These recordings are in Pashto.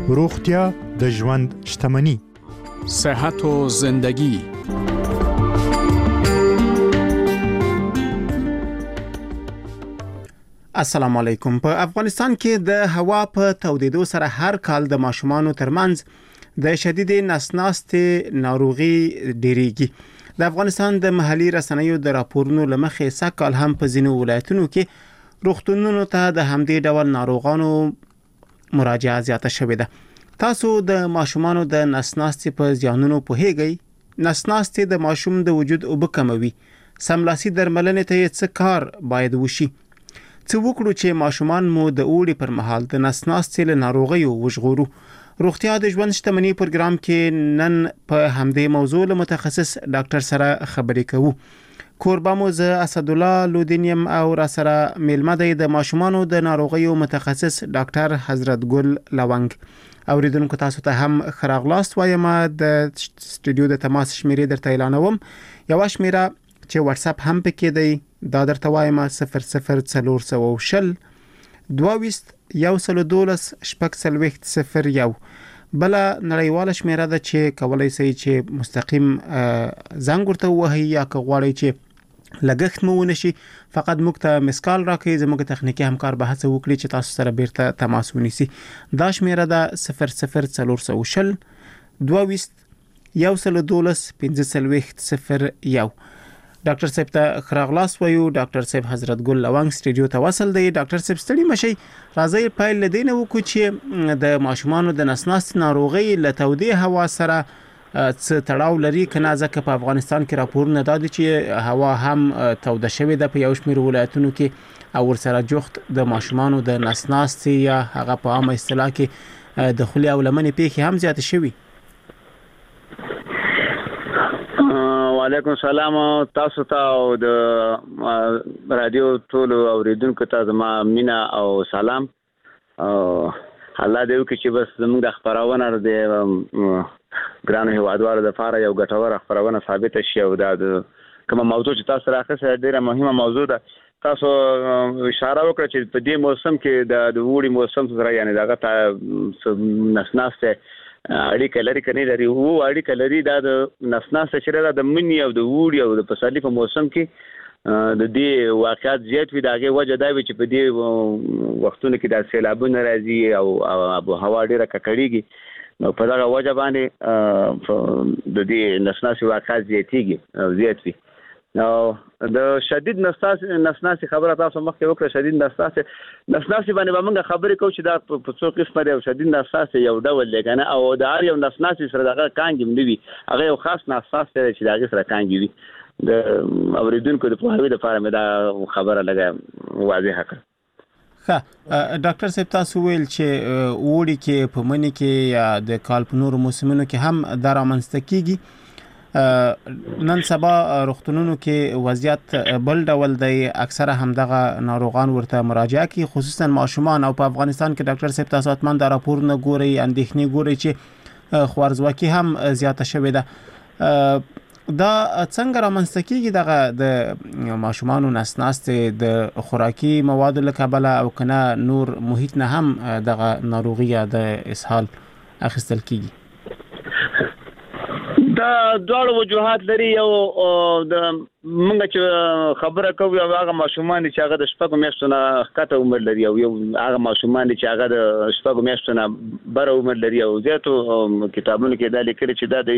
روغتیا د ژوند شتمني. صحت و زندگی. السلام علیکم. په افغانستان کې د هوا په تودېدو سره هر کال د ماشومانو ترمنځ د شدید نسناستې ناروغي ډیریږي. د افغانستان د محلي رسنیو د راپورونو لمخې سږ کال هم په ځینو ولایتونو کې روغتونونو ته د همدې ډول ناروغانو مراجعه زیاته شوې ده. تاسو د ماشومانو د نسناستې په زیانونو پوهیږئ؟ نسناستې د ماشوم د وجود اوبه کموي. سملاسي درملنې ته څه کار باید وشي؟ څه وکړو چې ماشومان مو د اوړي پر مهال د نسناستې له ناروغیو وژغورو؟ روغتیا د ژوند شتمني پروګرام کې نن په همدې موضوع له متخصص ډاکټر سره خبرې کوو. کوربه مو زه اسدالله لودینیم او را سره میلمه دی د ماشومانو د ناروغیو متخصص ډاکټر حضرت ګل لونګ. اوریدونکو تاسو ته هم خراغلاست وایم. د سټوډیو د تماس شمیرې درته اعلانوم. یو شمیره چې واتس اپ هم پکې دی، دا درته وایم 00420 22 112 001. بل نړیواله شمیره ده چې کولای شي چې مستقیم زنګ ورته وهي یا غواړي چې لګښت مو ونشي، فقط موږ ته مسکال راکړئ. زموږ تخنیکی همکار به هڅه وکړي چې تاسو سره بیرته تماس ونیسي. دا شمیره ده 00420 22 112 001. ډاکټر صاحب ته خراغلاس وایو. ډاکټر صاحب حضرت ګل لونګ سټوډیو ته وصل دی. ډاکټر صاحب ستړي مشي، راځي پایل لدینه وکړو چې د ماشومانو د نسناستې ناروغي له تودې هوا سره څه تړاو لري کنه؟ ځکه په افغانستان کې راپورونه دا دي چې هوا هم توده شوې ده په یو شمېر ولایتونو کې، او ورسره جوخت د ماشومانو د نسناستې یا هغه په عامه اصطلاح کې د خولې او لمنې پیښې هم زیاتې شوي. وعلیکم السلام تاسو ته او د رادیو ټول اوریدونکو ته زما مینا او سلام. الله دې وکړي چې بس زموږ د خبرونه د ګرانو هیوادوالو لپاره یو ګټوره خبرونه ثابت شي، او دا کومه موضوع چې تاسو راخصه ډیره مهمه موضوع ده. تاسو اشاره وکړه چې په دې موسم کې د وړي موسم سره یعنی دغه نسناسته اړیکه لري کني لري وو اړیکه لري دا د نسناسته چې د منی او د وړي او د پسرلي په موسم کې د دې واقعات زیات وي. داغه وجه دا وي چې په دې وختونو کې د سیلابونو راځي او ابو هوا ډیره ککړیږي، نو په دغه وجه باندې د دې نسناسي واقعات زیات وي. نو د شدید نسناسي خبره تاسو مخکې وکړه. شدید نسناسي باندې به موږ خبرې کوو چې دا په څو قسمه دی. شدید نسناسي یو ډول دی کنه، او د هر یو نسناسي سره دغه کانګم دی، هغه یو خاص نسناسي دی چې دغه سره کانګي وي. د اوریدونکو د پوهاوی لپاره مې دا خبره لګه واضحه کړه. ډاکټر صاحب تاسو ویل چې وړي کې په منی کې یا د کال په نورو موسمونو کې هم دا رامنځته کیږي. نن سبا روغتونونو کې وضعیت بل ډول دی، اکثره هم دغه ناروغان ورته مراجعه کوي، خصوصا ماشومان. او په افغانستان کې ډاکټر صاحب تاسو اتمن د راپورونه ګوري، اندېښنې ګوري چې خوارزواکي هم زیاته شوې ده. دا څنګه رامنځته کیږي دغه د ماشومانو نسناستې د خوراکي موادو له کبله او کنه نور محیط نه هم دغه ناروغي یا د اسهال اخیستل کیږي؟ دا دواړه وجوهات لري. یو د موږ چې خبره کوو هغه ماشومان چې هغه د شپږو میاشتو نه ښکته عمر لري، او یو هغه ماشومان چې هغه د شپږو میاشتو نه بره عمر لري. او زیاتو کتابونو کې دا لیکلي چې دا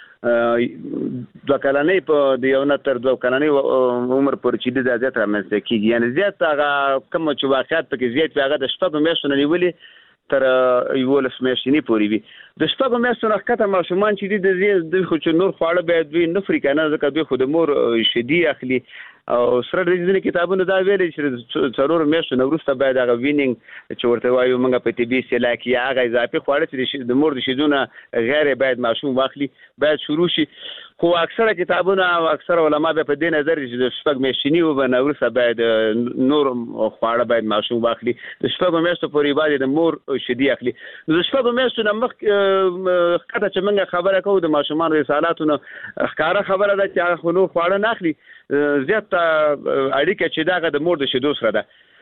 د 2 کلنۍ په د یو نه تر 2 کلنۍ عمر پورې چې د زیات رامنځته کیږي. یعنی زیات هغه کوم چې واقعیت پکې زیات هغه د شپږو میاشتو نه نیولي تر 11 میاشتې پورې وي. د شپږو میاشتو نه ښکته ماشومان چې د خو چې نور خواړه باید دوی نه خوري کنه، ځکه دوی خو د مور شیدې اخلي. او سره د ځینې کتابونو دا ویلي چې 4 میاشتو نه وروسته باید هغه وینینګ چې ورته وایو موږ په طبي اصطلاح کې هغه اضافي خواړه چې د مور د شیدو نه غیر باید ماشوم واخلي باید شروع شي. خو اکثره کتابونه او اکثره علما به په دې نظر چې د شپږ میاشتې و وروسته باید نور خواړه باید ماشوم واخلي. د شپږ میاشتو پورې باید د مور شیدې اخلي. د شپږ میاشتو نه مخکې کته چې موږ خبره کوو د ماشومان رسالاتونو ښکاره خبره ده چې هغه نور خواړه نه اخلي. زیات اړیکه چې دغه د مور د شیدو سره ده.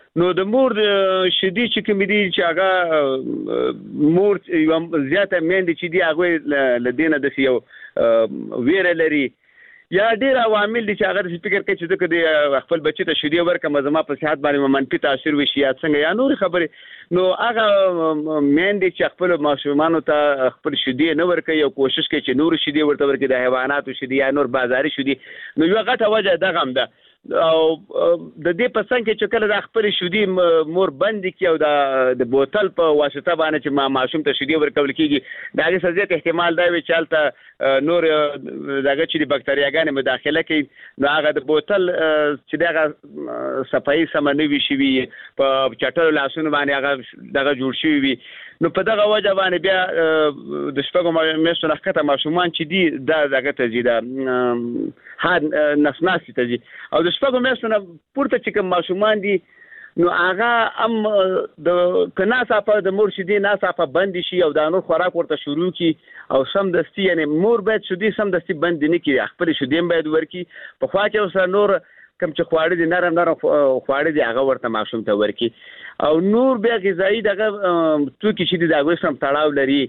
نو د مور شدي چې کوم دي چې هغه مور یو زیاته میندې چې دی هغه لدینه د یو ویره لري یا ډیر عوامل دي چې هغه فکر کوي چې د خپل بچی ته شدي ورکه مزما په صحت باندې منفي تاثیر وشي یا څنګه یا نور خبره نو هغه میندې چې خپل ماشومانو ته خپل شدي نه ورکوي او کوشش کوي چې نور شدي ورته ورکړي د حیواناتو شدي یا نور بازاري شدي نو یو غټه وجه دغه هم ده او د دې په څنګ کې چې کله د خپل شدي مور بند کی او د بوتل په واسطه باندې چې ماشوم ته شدي ورکول کیږي دا هغه سزا احتمال دی چې چالت نور دغه چې د بکتریاګانې مداخله کوي نو هغه د بوتل چې دغه صفایي سمنوي شي په چټلو لاسونو باندې هغه دغه جوړ شي وي نو په دغه وجه باندې بیا د شپږو میاشتو نه ښکته ماشومان چې دي دا دغه ته ځي دا نسناسي ته ځي او د شپږو میاشتو نه پورته چې کوم ماشومان دي نو هغه هم د کناصافه د مور شدي ناصافه بند شي او د نور خوراک ورته شروع کی او سم دستي یعنی مور باید شدي سم دستي بند نه کی خپل شدي باید ورکی په خوا کې اوس نور کم چې خواړه دي نرم خواړه دي هغه ورته ماشوم ته ورکی او نور بیا غذایی دغه توکي چې د هغه سم تړاو لري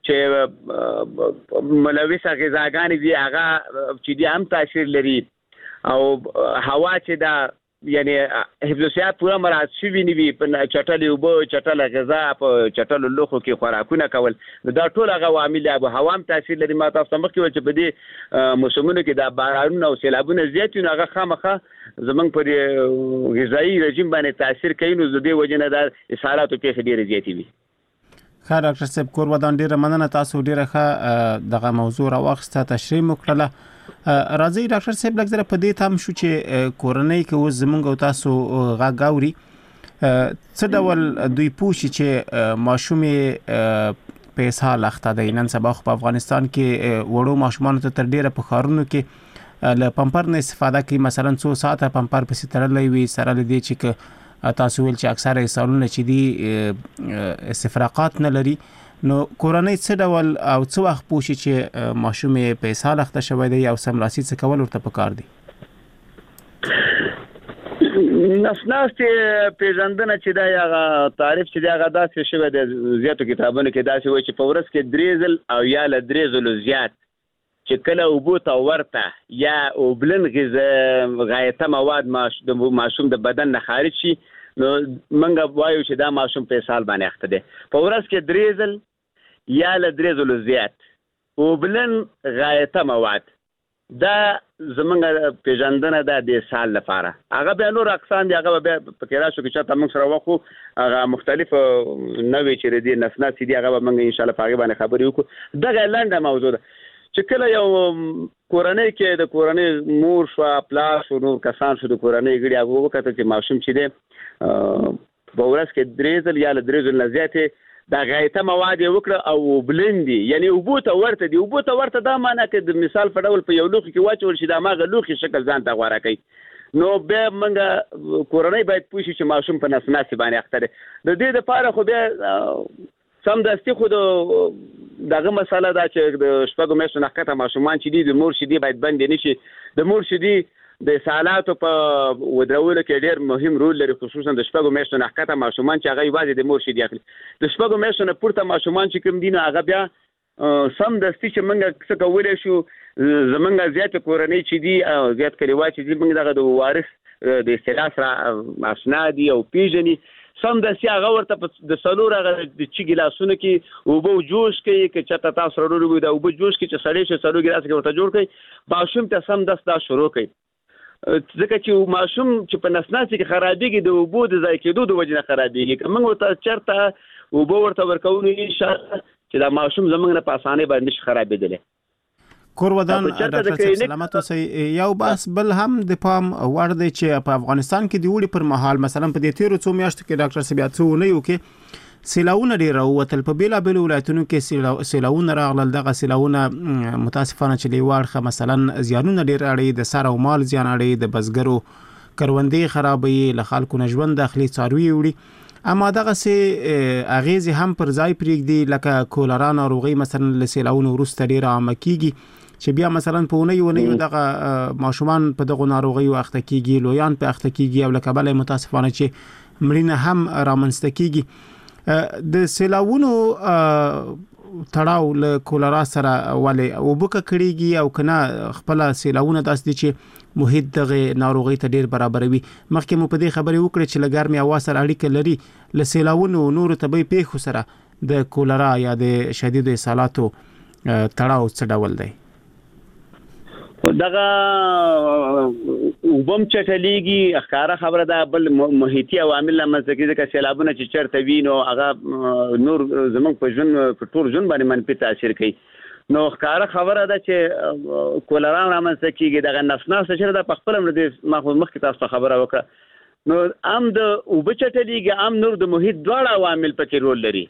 چې ملوثه غذاګانې دي هغه چې دي هم تاثیر لري او هوا چې دا یعنی حفظ صحت پورا مراعات شوی نیوي په چټلې اوبه چټله غذا په چټلو لوخو کې خوراکونه کول دا ټول هغه عوامل ابو هوا هم تاثیر لري ما تاسو مخکې ویل چې په دې موسمونو کې دا بارانونه او سیلابونه زیات نه هغه خامخه زمونږ په غذایی رژیم باندې تاثیر کوي نو د دې وجه نه د اسهالاتو کې ډېر زیاتې وي ښه ډاکټر صاحب کور ودان ډیره مننه تاسو ډیره ښه دغه موضوع راوخسته تشریح وکړه راځي ډاکټر صاحب لږ زره په دې تام شو چې کورنۍ کې اوس زمونږ او تاسو غاوري څه ډول دوی پوښي چې ماشومې په اسهال اخته دی نن سبا په افغانستان کې وړو ماشومان ته تر ډیره په خارونو کې له پمپر نه استفاده کوي مثلا 2 ساعته پمپر په سترلې وي سره لدی چې تاسو ول چې اکثره اسهالونه چې دي استفراقات نه لري نو کورنۍ څه ډول او څه وخت پوښي چې ماشوم په اسهال اخته شوی دی او سملاسي څه کول ورته پکار دي نسناستې پیژندنه چې دا هغه تعریف چې دا هغه داسې شوی د زیاتو کتابونو کې داسې وایي چې په ورځ کې 3 ځل او یا له 3 ځلو زیات چې کله اوبو ته ورته یا اوبلن غایته مواد د ماشوم د بدن نه خارج شي نو منګه وایو چې دا ماشوم په اسهال باندې اخته دی په ورځ کې 3 ځل یا له 3 ځلو زیات اوبلن غایته مواد دا زمونږ پیژندنه ده د اسهال لپاره هغه به نور اقسام دي هغه به په راشو کې چې موږ سره وخو هغه مختلف نوې چې دي نسناسي دي هغه به موږ ان شاء الله په باندې خبرې وکړو دغه لنډه موضوع ده چې کله یو کورنۍ کې د کورنۍ مور شو پلاس او نور کسان شو د کورنۍ غړي هغه وکړه چې ماشوم چې دی په ورځ کې 3 ځل یا له 3 ځل نه زیاتې دا غایته مواد وکړه او بلندي یعنی اوبو ته ورته دی اوبو ته ورته دا معنی چې د مثال په ډول په یو لوخي کې واچول شي دا ماغه لوخي شکل ځان ته غوړه کوي نو به منګه کورنۍ باید پوښي چې ماشوم په نسناسي باندې اخته دی د دې لپاره خو به سم دستي خو دغه مسله دا چې د شپږو میاشتو نه ښکته ماشومان چې دي د مور شدي باید بند نه شي د مور شدي د اسهالاتو په ودرولو کې ډېر مهم رول لري خصوصا د شپږو میاشتو نه ښکته ماشومان چې هغه یوازې د مور شدي اخلي د شپږو میاشتو نه پورته ماشومان چې کوم دي نو هغه بیا سم دستي چې موږ څه کولی شو زمونږ زیات کورنۍ چې دي زیات کلیوال چې دي موږ دغه د وارث د اصطلاح سره آشنا دي او پیژني سم دستي هغه ورته د سلور هغه د چې ګلاسونو کې اوبه جوش کوي چې چاته تاسو وروړو د اوبه جوش کې چې سړی شي سلور ګلاس کې ورته جوړ کوي ماشوم ته سم دست دا شروع کوي ځکه چې ماشوم چې په نسناسي کې خرابېږي د اوبو د ځای کېدو د وجې نه خرابېږي موږ ورته چېرته اوبه ورته ورکوو انشاءالله چې دا ماشوم زموږ نه په اسانۍ باندې نشي خرابېدلی کور ودان ډاکټر صاحب سلامت اوسئ یو بس بل هم د پام وړ دی چې په افغانستان کې د وړي پر مهال مثلا په دې تیرو 2 میاشتو کې ډاکټر صاحب یاتو نه یو کې سیلاونه ډیر راوتل په بیلابل ولایتونو کې سیلاونه راغلل دغه سیلاونه متاسفانه چې لیواړخه مثلا زیانونه ډیر اړي د سر او مال زیان اړي د بزګرو کروندې خرابې له خلکو نژوند داخلي څاروي وړي اما دغه سي اغیز هم پر ځای پرېږدي لکه کولرا ناروغي مثلا له سیلاونه وروسته ډیر عامه کیږي چې بیا مثلا په ونیو دغه ماشومان په دغه ناروغي اخته کیږي لویان په اخته کیږي او لکه بل متاسفانه چې مړینه هم رامنځته کیږي. د سیلاوونو تړاو له کولرا سره ولې وبکه کړيږي او کنه خپل سیلاوونه داسې دي چې محیط دغه ناروغي ته ډیر برابروي. مخکې مو په دې خبرې وکړې چې لګرمي هوا سره اړیکه لري، له سیلاوونو نور طبي پیښو سره د کولرا یا د شدید اسهالاتو تړاو څه ډول دی؟ دغه وبم چټلیږي ښکارا خبره ده، بل محیطي عوامل لمزه کې د سیلابونو چې چرته وینو هغه نور زمونږ په ژوند په ټول ژوند باندې منفي تاثیر کوي. نو ښکارا خبره ده چې کولرا رامنځته کیږي، دغه نفس چې د خپل مخکې تاسو خبره وکړه. نو ام د وب چټلیږي ام نور د محیط دواړه عوامل پکې رول لري،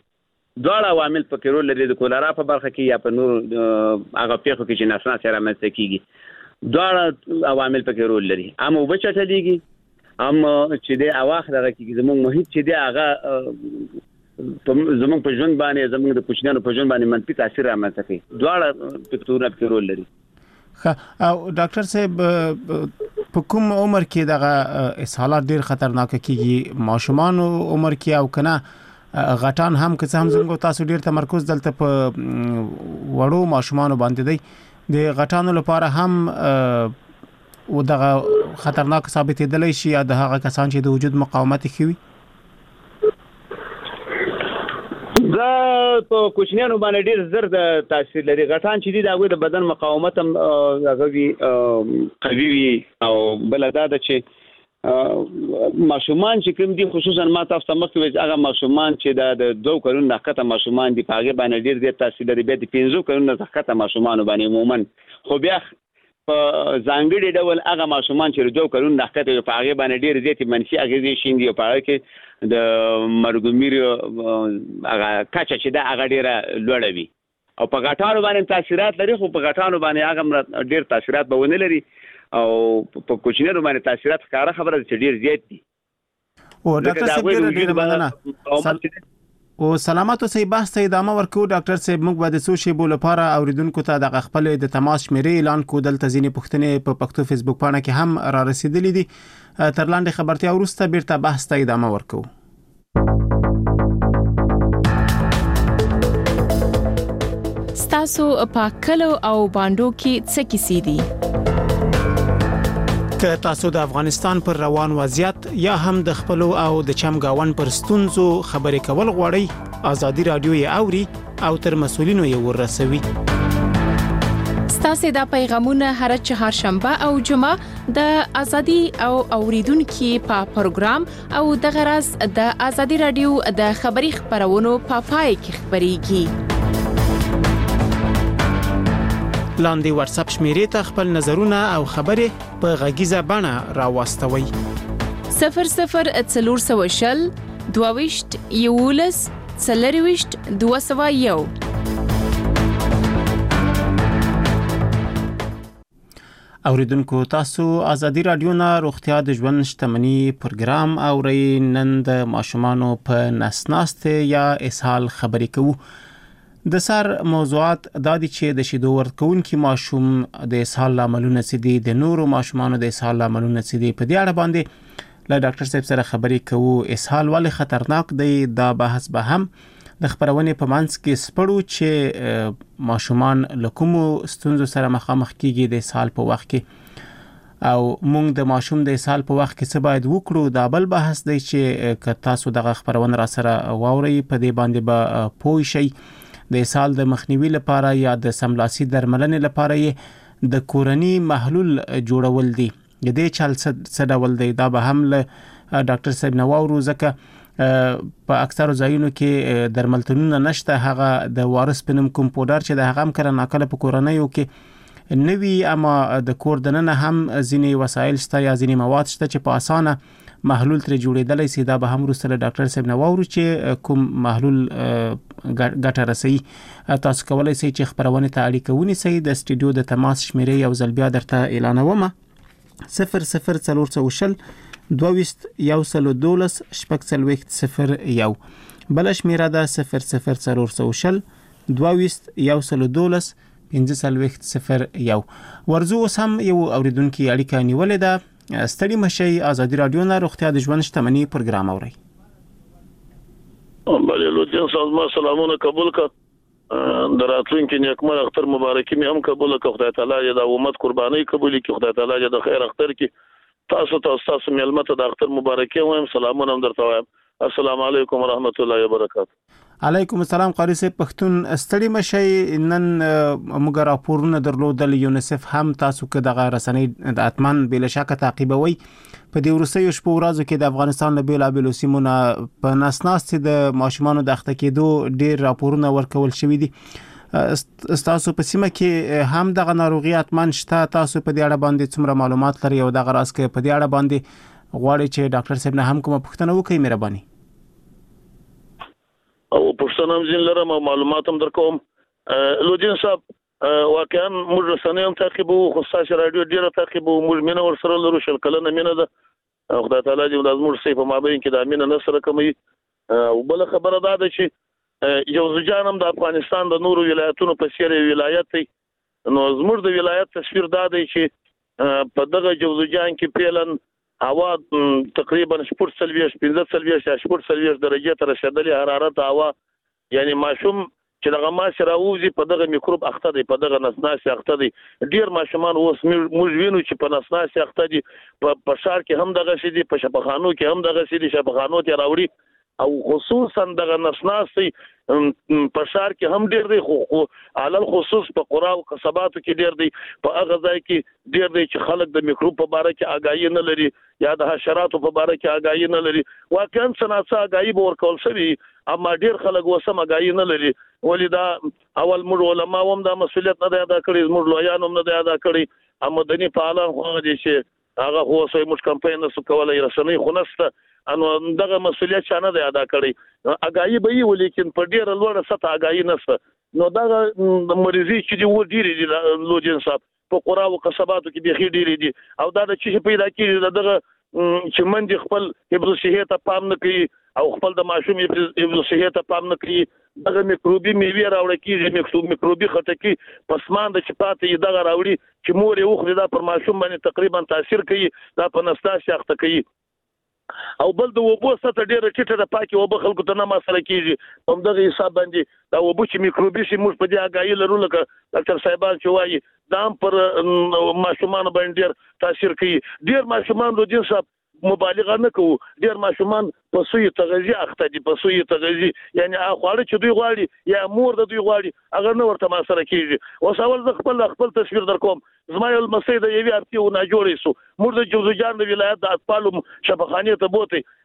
د کولرا په برخه کې یا په نور هغه پیښو کې چې نفس رامنځته کیږي دواړه عوامل پکې رول لري. ام وب چټلیږي ام چې د اواخ دغه کې زموږ محیط چې د هغه زموږ په ژوند باندې زموږ د کوچنیانو په ژوند باندې منفي تاثیر رامنځته کوي، دواړه فکتورونه پکې رول لري. او ډاکټر صاحب په کوم عمر کې دغه اسهالات ډیر خطرناک کیږي؟ ماشومان عمر کې او کنه غټان هم که هم زموږ تاسو ډیر تمرکز دلته په وړو ماشومان باندې دی، د غټانو لپاره هم دغه خطرناک ثابتېدلی شي یا د هغه کسان چې د وجود مقاومت کوي؟ دا په کوچنیانو باندې ډیر زر د تاثیر لري. غټان چې دي د هغوی د بدن مقاومت هم قوي وي، او بل دا ده چې ماشومان چې کوم دي خصوصا ما تاسو ته مخکې ویل هغه ماشومان چې د 2 کلونو نه کته ماشومان دي په هغه باندې ډیر زیات تاثیر لري، بیا د 15 کلونو نه کته ماشومان باندې عموما خو بیا په ځانګړي ډول هغه ماشومان چې 2 کلونو نه کته په هغه باندې ډیر زیات منفي اغیزې شیندي او په هغه کې د مرګومیر هغه کچه چې دا هغه ډیره لوړه وي او په غټانو باندې تاثیرات لري، خو په غټانو باندې هغه ډیر تاثیرات به ونه لري او په کوچنیانو باندې تاثیرات ښکارا خبره چې ډیر زیات دي. او ډاکټر صاحب ډیر مننه او سلامات اوسئ. بحث ته ادامه ورکو ډاکټر صاحب. موږ به د څو شیبو لپاره اوریدونکو ته د خپل د تماس شمیرې اعلان کو. دلته ځینې پوښتنې په پښتو فیسبوک باندې کې هم را رسیدلې دي. تر لاندې خبرتیا وروسته بیرته بحث ته ادامه ورکو. ستاسو په کلو او باندو کې څه کیسې دي؟ که تاسو د افغانستان پر روان وضعیت یا هم د خپل او د چمګاون پر ستونزو خبرې کول غواړئ، ازادي رادیو یې اوري او تر مسولینو یې ورسوي. ستاسو د پیغامونه هر چهارشنبه او جمعه د ازادي او اوریدونکو په پروګرام او د غرض د ازادي رادیو د خبري خبرونو په پای کې خبريږي. لاندې واتس اپ شمیرې ته خپل نظرونه او خبرې په غږیزه بڼه راوستوي. 0040 22 یولس 40 201. اوریدونکو تاسو ازادي رادیو نه روغتیا د ژوند شتمنۍ پروګرام اورئ. نن د ماشومانو په نسناسته یا اسهال خبرې کوو. د سر موضوعات د دې چې د شیدو ورکونکو ماشوم د اسهال لاملونه څه دي، د نورو ماشومانو د اسهال لاملونه څه دي، په دې اړه باندې له ډاکټر صاحب سره خبرې کوو. اسهال ولې خطرناک دی؟ دا بحث به هم د خبرونې په منځ کې سپړو چې ماشومان له کومو ستونزو سره مخامخ کیږي د اسهال په وخت کې، او موږ د ماشوم د اسهال په وخت کې څه باید وکړو. دا بل بحث دی چې که تاسو دغه خبرونه را سره واورئ په دې باندې به پوه شئ. د اسهال د مخنیوي لپاره یا د سملاسي درملنې لپاره یې د کورنی محلول جوړول دي. د دې چل څه ډول دی؟ دا به هم له ډاکټر صاحب نواورو، ځکه په اکثر ځایونو کې درملتونونه نشته. هغه د وارث پنوم کوم پودر چې د هغه هم کړه ناکله په کورنیو کې نوی، اما د کور دننه هم ځینې وسایل شته یا ځینې مواد شته چې په اسانه محلول تر جوړېدلای سي. دا به هم وروسته ډاکټر صاحب نواورو چې کوم محلول ګټه رسي. تاسو کولای شئ چې خبرونه ته اړیکه ونیسئ. د استودیو د تماس شمیرې یو ځل بیا درته اعلانوم: 0040 22 112 001. بل شمیره ده 0040 22 112 1501. ورزو اوس هم یو اوریدونکو اړیکه نیولې ده. ستړي مشي ازادي رادیو نه روغتیا د ژوند شتمني پروګرام اوري. بله لوجن سازمان سلامونه قبول کا دراتونکو نیکمر اختر مبارکي مې هم قبول کا. خدای تعالی د امت قرباني قبول کړي. خدای تعالی د خیر اختر کې تاسو ملمت د اختر مبارکي وایم. سلامونه هم درته وایم. السلام علیکم ورحمت الله وبرکاته. علیکم السلام قاری صاحب. پښتون ستړي مشي نن موږ راپورونه درلودل. یونیسف هم تاسو کې دغه رسنۍ د اتمن بل شک تعقیبوي. په دې ورسې شپو ورځو کې د افغانستان له بیلابېلو سیمونو په ناسناستي د ماشومانو د اخته کېدو ډېر راپورونه ورکول شوي دي. تاسو په سیمه کې هم دغه ناروغي اتمن شته. تاسو په دې اړه باندې څومره معلومات لري او دغه راز کې په دې اړه باندې غواړي چې ډاکټر صاحب نه هم کومه پوښتنه وکړي مهرباني. او پښتنه هم ځین لرم او معلومات هم درکوم. لوجن صاحب واقعا موږ رسنۍ هم تعقیبو، خصوصا رادیو ډیره تعقیبو. موږ مینه ورسره لرو، شل کلنه مینه ده. خدای تعالی دې د موږ سي په مابین کې د مینه نصر کوي. او بل خبره ده چې جوزجان هم د افغانستان د نورو ولایتونو په څیر ولایت دی. نو زموږ د ولایت تصویر دا دی چې په دغه جوزجان کې پیلن هوا تقریبا 15 درجه تر رسیدلې حرارت هوا، یعنی ماشوم چې دغه ماشه راوځي په دغه میکروب اخته دی، په دغه نسناسي اخته دی. ډیر ماشومان اوس موږ وینو چې په نسناسي اخته دي. په شهر کې هم دغه شي دي، په شفاخانو کې هم دغه شي دي. شفاخانو ته راوړي او خصوصا دغه نسناسي په شهر کې هم ډیر دی، خو علل خصوص په قرا او قصباتو کې ډیر دی. په هغه ځای کې ډیر دی چې خلک د میکروب په اړه کې آگاهی نه لري یا د حشراتو په اړه کې آگاهی نه لري. واقعا سناسه آگاهی به ورکول شوی، اما ډیر خلک وسم آگاهی نه لري. ولې دا اول موږ علما هم دا مسؤلیت نه ادا کړی، موږ لویان هم نه ادا کړی. اما دني فعالان خو دي چې هغه خو سوی موږ کمپاین نه کولای، رسنۍ خو نشته، انو دغه مسؤلیت شانه دی ادا کړی. آگاهی به وي لیکن په ډیر لوړه سطح آگاهی نشته. نو دغه مریضي چې دی و ډیر دي لوجن صاحب په قرا او قصباتو کې به ډیر دي. او دا د چې پیدا کیږي دغه چې منځ خپل حفظ صحت ته پام نه کوي او خپل د ماشوم حفظ صحت ته پام نه کوي. دغه میکروبي میوه راوړل کیږي، میکروبي خټکی پسمان د چپاتې دغه راوړي چې مور یې وخت دا پر ماشوم باندې تقریبا تاثیر کوي، دا په نستاشي اخته کوي. او بل د وبو سطح ډیره ټیټه ده، پاکي وبو خلکو ته نه مسله کیږي. په دغه حساب باندې دا وبو چې میکروبي شي موږ په دې آگاهی لرو، لکه ډاکټر صاحبان چې وایي دا پر ماشومان باندې ډیر تاثیر کوي. ډیر ماشومان د جنس مبالغه نه کوو، ډیر ماشومان په سوی تغذیه اخته دي، په سوی تغذیه یعنی خواړه چې دوی غواړي یا مور د دوی غواړي هغه نه ورته مسله کیږي. اوس اول ز خپل تصویر در کوم. زما یو مسید یوی ارتی او نه جوړې سو موږ د جوزجان د ولایت د اطفال شفاخانه ته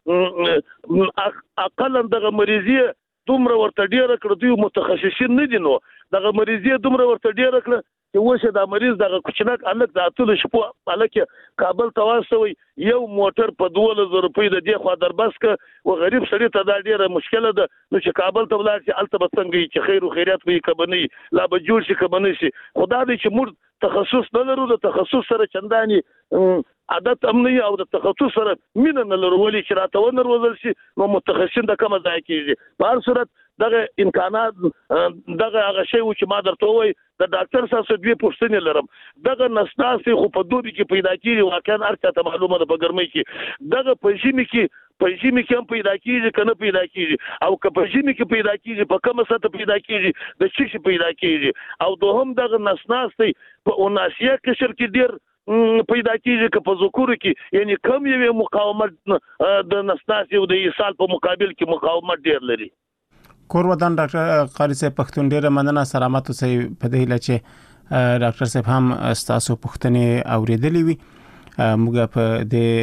بوته اقل دغه مریضي دومره ورته ډیر کړ. دوی متخصصین نه دي، نو دغه مریضي دومره ورته ډیر کړ چې وشه دا مریض دغه کوچنک الک د اتل شپو الک کابل تواسوي یو موټر په 2000 روپۍ د دې خوا دربس ک او غریب سړی ته دا ډیره مشکله ده. نو چې کابل ته ولاړ شي الته بسنګي چې خیر او خیرات وي کبني لا به جوړ شي کبني شي. خدا دې چې موږ تخصص نه لرو، د تخصص سره چنداني عادت امني او د تخصص سره مين نه لرو. ولې چې راته ونر وزل شي نو متخصصین د کومه ځای کېږي. په هر صورت دغه امکانات دغه هغه شی چې ما درته وای د ډاکټر سره دوی پوښتنې لرم. دغه نسناسي خو په دوبي کې پیدا کیږي، واقعا ارته معلومه ده په ګرمۍ کې. دغه په ژمي کې هم پیدا کیږي کنه پیدا کیږي، او که په ژمي کې پیدا کیږي په کومه سطح پیدا کیږي د چی پیدا کیږي. او دوهم دغه نسناسي په اوناسیه قشر کې ډیر پیدا کیږي که په ذکر کې، یعنی کم یو مقاومت د نسناسي او د ایصال په مقابل کې مقاومت ډیر لري. کور ودان ډاکټر قاری صاحب پښتون ډیره مننه، سلامت اوسئ. په دې لچ ډاکټر صاحب هم تاسو پښتنې اوریدلې وي. موږ په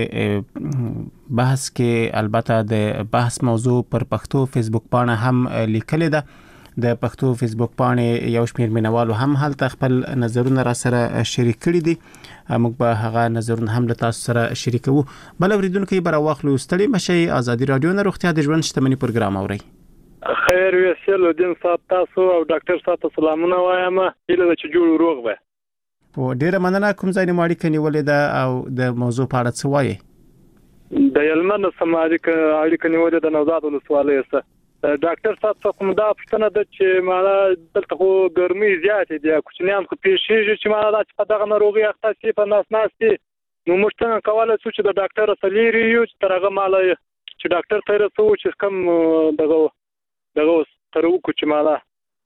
دې بحث کې البته د بحث موضوع پر پښتو فیسبوک پاڼه هم لیکلې ده. د پښتو فیسبوک پاڼې یو شمېر مینوالو هم هلته خپل نظرونه را سره شریک کړي دي. موږ به هغه نظرونه هم له تاسو سره شریکو. بل اوریدونکو به راوخلو. ستړي مشي ازادي رادیو نه روغتیا د ژوند شتمني پروګرام اوري. خیر ویسل دین صاحب تاسو او ډاکټر صاحب ته سلامونه وایم. هیله چې جوړ روغ وي. او ډیره مننه. کوم ځای نه ماړی کني ولې دا او د موضوع په اړه څه وایي؟ د یلمن سماجی اړیکې نیولې د نوزاد ولسوالۍ سره ډاکټر صاحب څخه کوم دا پښتنه د چې مالا دلته خو ګرمي زیاتې دي، کوچنیان خو پیښیږي چې مالا د دغه ناروغي اخته شي په ناسناستي نو موږ څنګه کولای شو چې د ډاکټر سره لري یو چې ترغه مال چې ډاکټر ته رسو چې کم دغه تر وکړو چې مالا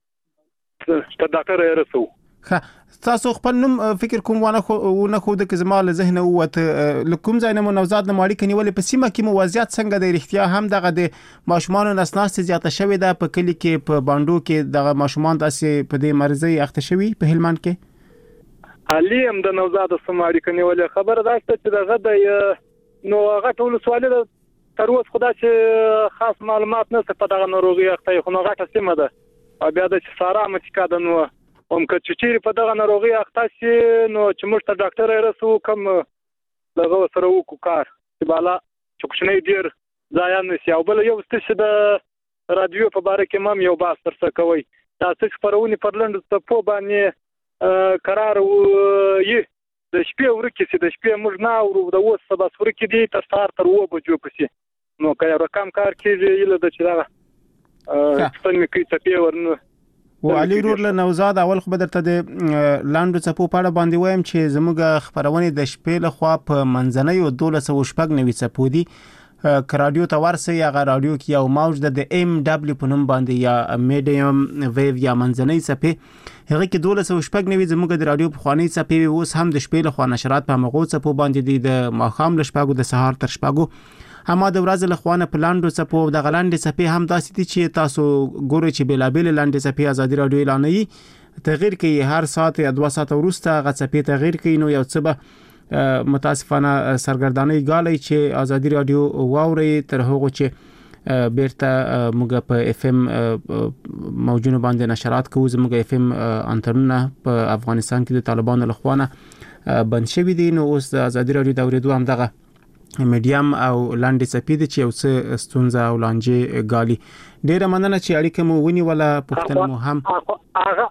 ته ډاکټر یې رسو. تاسو خپل نوم فکر کوم ونه خو د کزما له ذهن وته لکم ځای نه نوزاد نه ماړي کنيولې په سیمه کې موازیات څنګه د اړتیا هم دغه د ماشومان نسناست زیاته شوې ده په کلی کې په باندو کې دغه ماشومان داسې په دې مرزي اخته شوي په هلمند کې علیم د نوزاد سماړي کنيولې خبر ده چې دغه د نو هغه ټول سوال ده تر اوسه خدای چې خاص معلومات نه څه په دغه ناروغي اخته خو هغه سیمه ده او بیا د سارا متکا د نو که چیرې په دغه ناروغي اخته شي نو چې موږ ته ډاکټر یې رسو کوم دغه سره وکړو کار چې بالا چې کوښنۍ ډیر ځای نه سي او بل یو څه د رادیو په باره کې مم یو باس ترسره کوي تاسو خبرونه پر لند ته په باندې قرار یې د شپې ورکه سي د شپې موږ نه او د اوس سبا ورکه دي تر سهار تر 2 بجو پسې نو که یو رقم کار کیږي یله د چلغه څنګه کوي ته ورنه و علي رور له نوزاد اول خو بدرته د لاندو چپو پاړه باندې وایم چې زموږ خبرونه د شپې له خوا په منځنۍ 1290 چپو دي ک رادیو ته ورسې یا غ رادیو کې یو موج د ام دبليو په نوم باندې یا میډیم ویو یا منځنۍ چپې هغه کې 1290 زموږ د رادیو په خواني چپې اوس هم د شپې له خوا نشرات په مغو چپو باندې دي د ماخام له شپږو د سهار تر شپږو اما د ورځ له خوانه پلاندو چپو د غلاندې چپې هم داسې دي چې تاسو ګورئ چې بلابل لاندې چپې ازادي رادیو اعلانوي تغییر کوي هر ساعت یا 2 ساعت وروسته غ چپې تغییر کوي نو یو څه به متاسفانه سرګردانۍ غالي چې ازادي رادیو واوري تر هغه چې بیرته موږ په اف ام موجونه باندې نشرات کوو زموږ اف ام انټرنه په افغانستان کې د طالبانو له خوانه بند شوی دي نو اوس د ازادي رادیو د اوریدو هم دغه میډیم او لاندې چپې چې یو څه ستونزه او لانجه غالي ډیره مننه چې اړیکه مو ونی ولا پښتنه مو هم هغه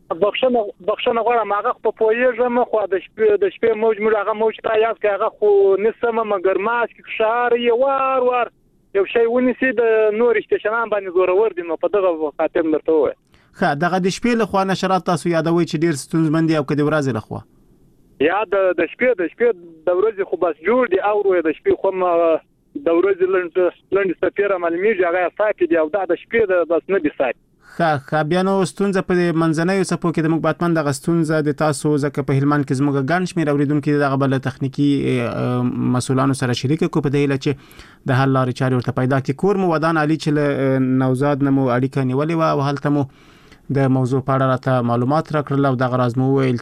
بخښنه غواړم هغه په پوهیږم خو د شپې موج مړ هغه موج ته یاد کې هغه خو نسمه مګر ماس کې شهر یې وار یو شی ونیسي د نور استشنان باندې زورور دي نو په دغه خاطر مرته وای خا دغه د شپې له خوا نشرات تاسو یادوي چې ډیر ستونزمن دي او کدي ورځ له خوا یا د شپې د ورځې خو بس جوړ دي او د شپې خو د ورځې لند سفیر معلومیږي هغه ساتي دی او د شپې د بس نه دي ساتي خا بیا نو ستونزه په منځنۍ چپو کې د موږ باتمن د ستونزه د تاسو ځکه په هلمند کې زموږ ګڼ شمېر اوریدونکو دغه بل تخنیکی مسولانو سره شریک کو په دې لچې د حل لارې چارې ورته پیدا کړي کور مو ودان علي چې نوزاد نمو اړیکه نیولې و او هلته مو د موضوع په اړه راته معلومات راکړل او دغه راز مو ویل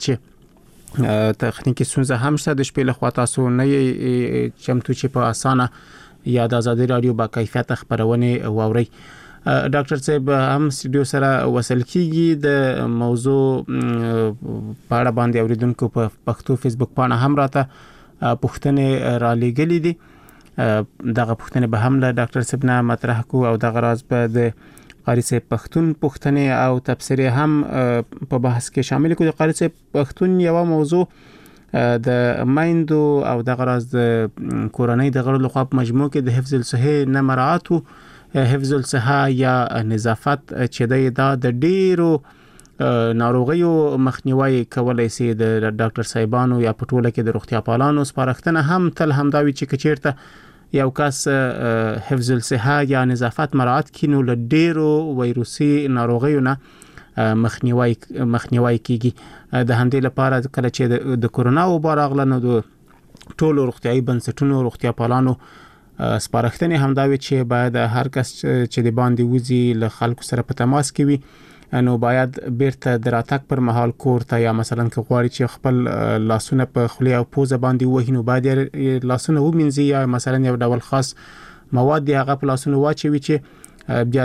چې تخنیکی ستونزه هم شته د شپې له خوا تاسو نه چمتو چې په اسانه یا د ازادي رادیو با کیفیت خبرونه واوري ډاکټر صاحب هم سټډیو سره وصل کیږي د موضوع په اړه باندې اوریدونکو په پښتو فیسبوک باندې هم راته پوښتنه را لګلې دي دغه پوښتنه به هم له ډاکټر صاحب نه مطرح کو او دغه راز په د قاری صاحب پښتون پوښتنه او تفسیر هم په بحث کې شامل کو د قاری صاحب پښتون یو موضوع د مایندو او دغه راز د کورنۍ د غړو لخوا په مجموع کې د حفظ الصحه نه مراعات حفظ الصحه یا نظافت چې د ډیرو ناروغیو مخنیوي کولای شي د ډاکټر صاحبانو یا پټوله کې د روغتیا پالانو سپارښتنه هم تل همداوي چې کچیرته یو کس حفظ الصحه یا نظافت مراعات کینو له ډیرو وایروسي ناروغیو نه مخنیوي کیږي د همدې لپاره کله چې د کورونا وبا راغله نو د ټولو روغتيایي بنسټونو روغتیا پالانو سپارښتنه همداوي چې باید هر کس چې د باندې وزي له خلکو سره په تماس کې وي نو باید بیرته دراتک پر مهال کور ته یا مثلا که غواړي چې خپل لاسونه په خلی او پوزه باندې وهي نو باید لاسونه ومنځي یا مثلا یو ډول خاص مواد دی هغه په لاسونه واچوي چې بیا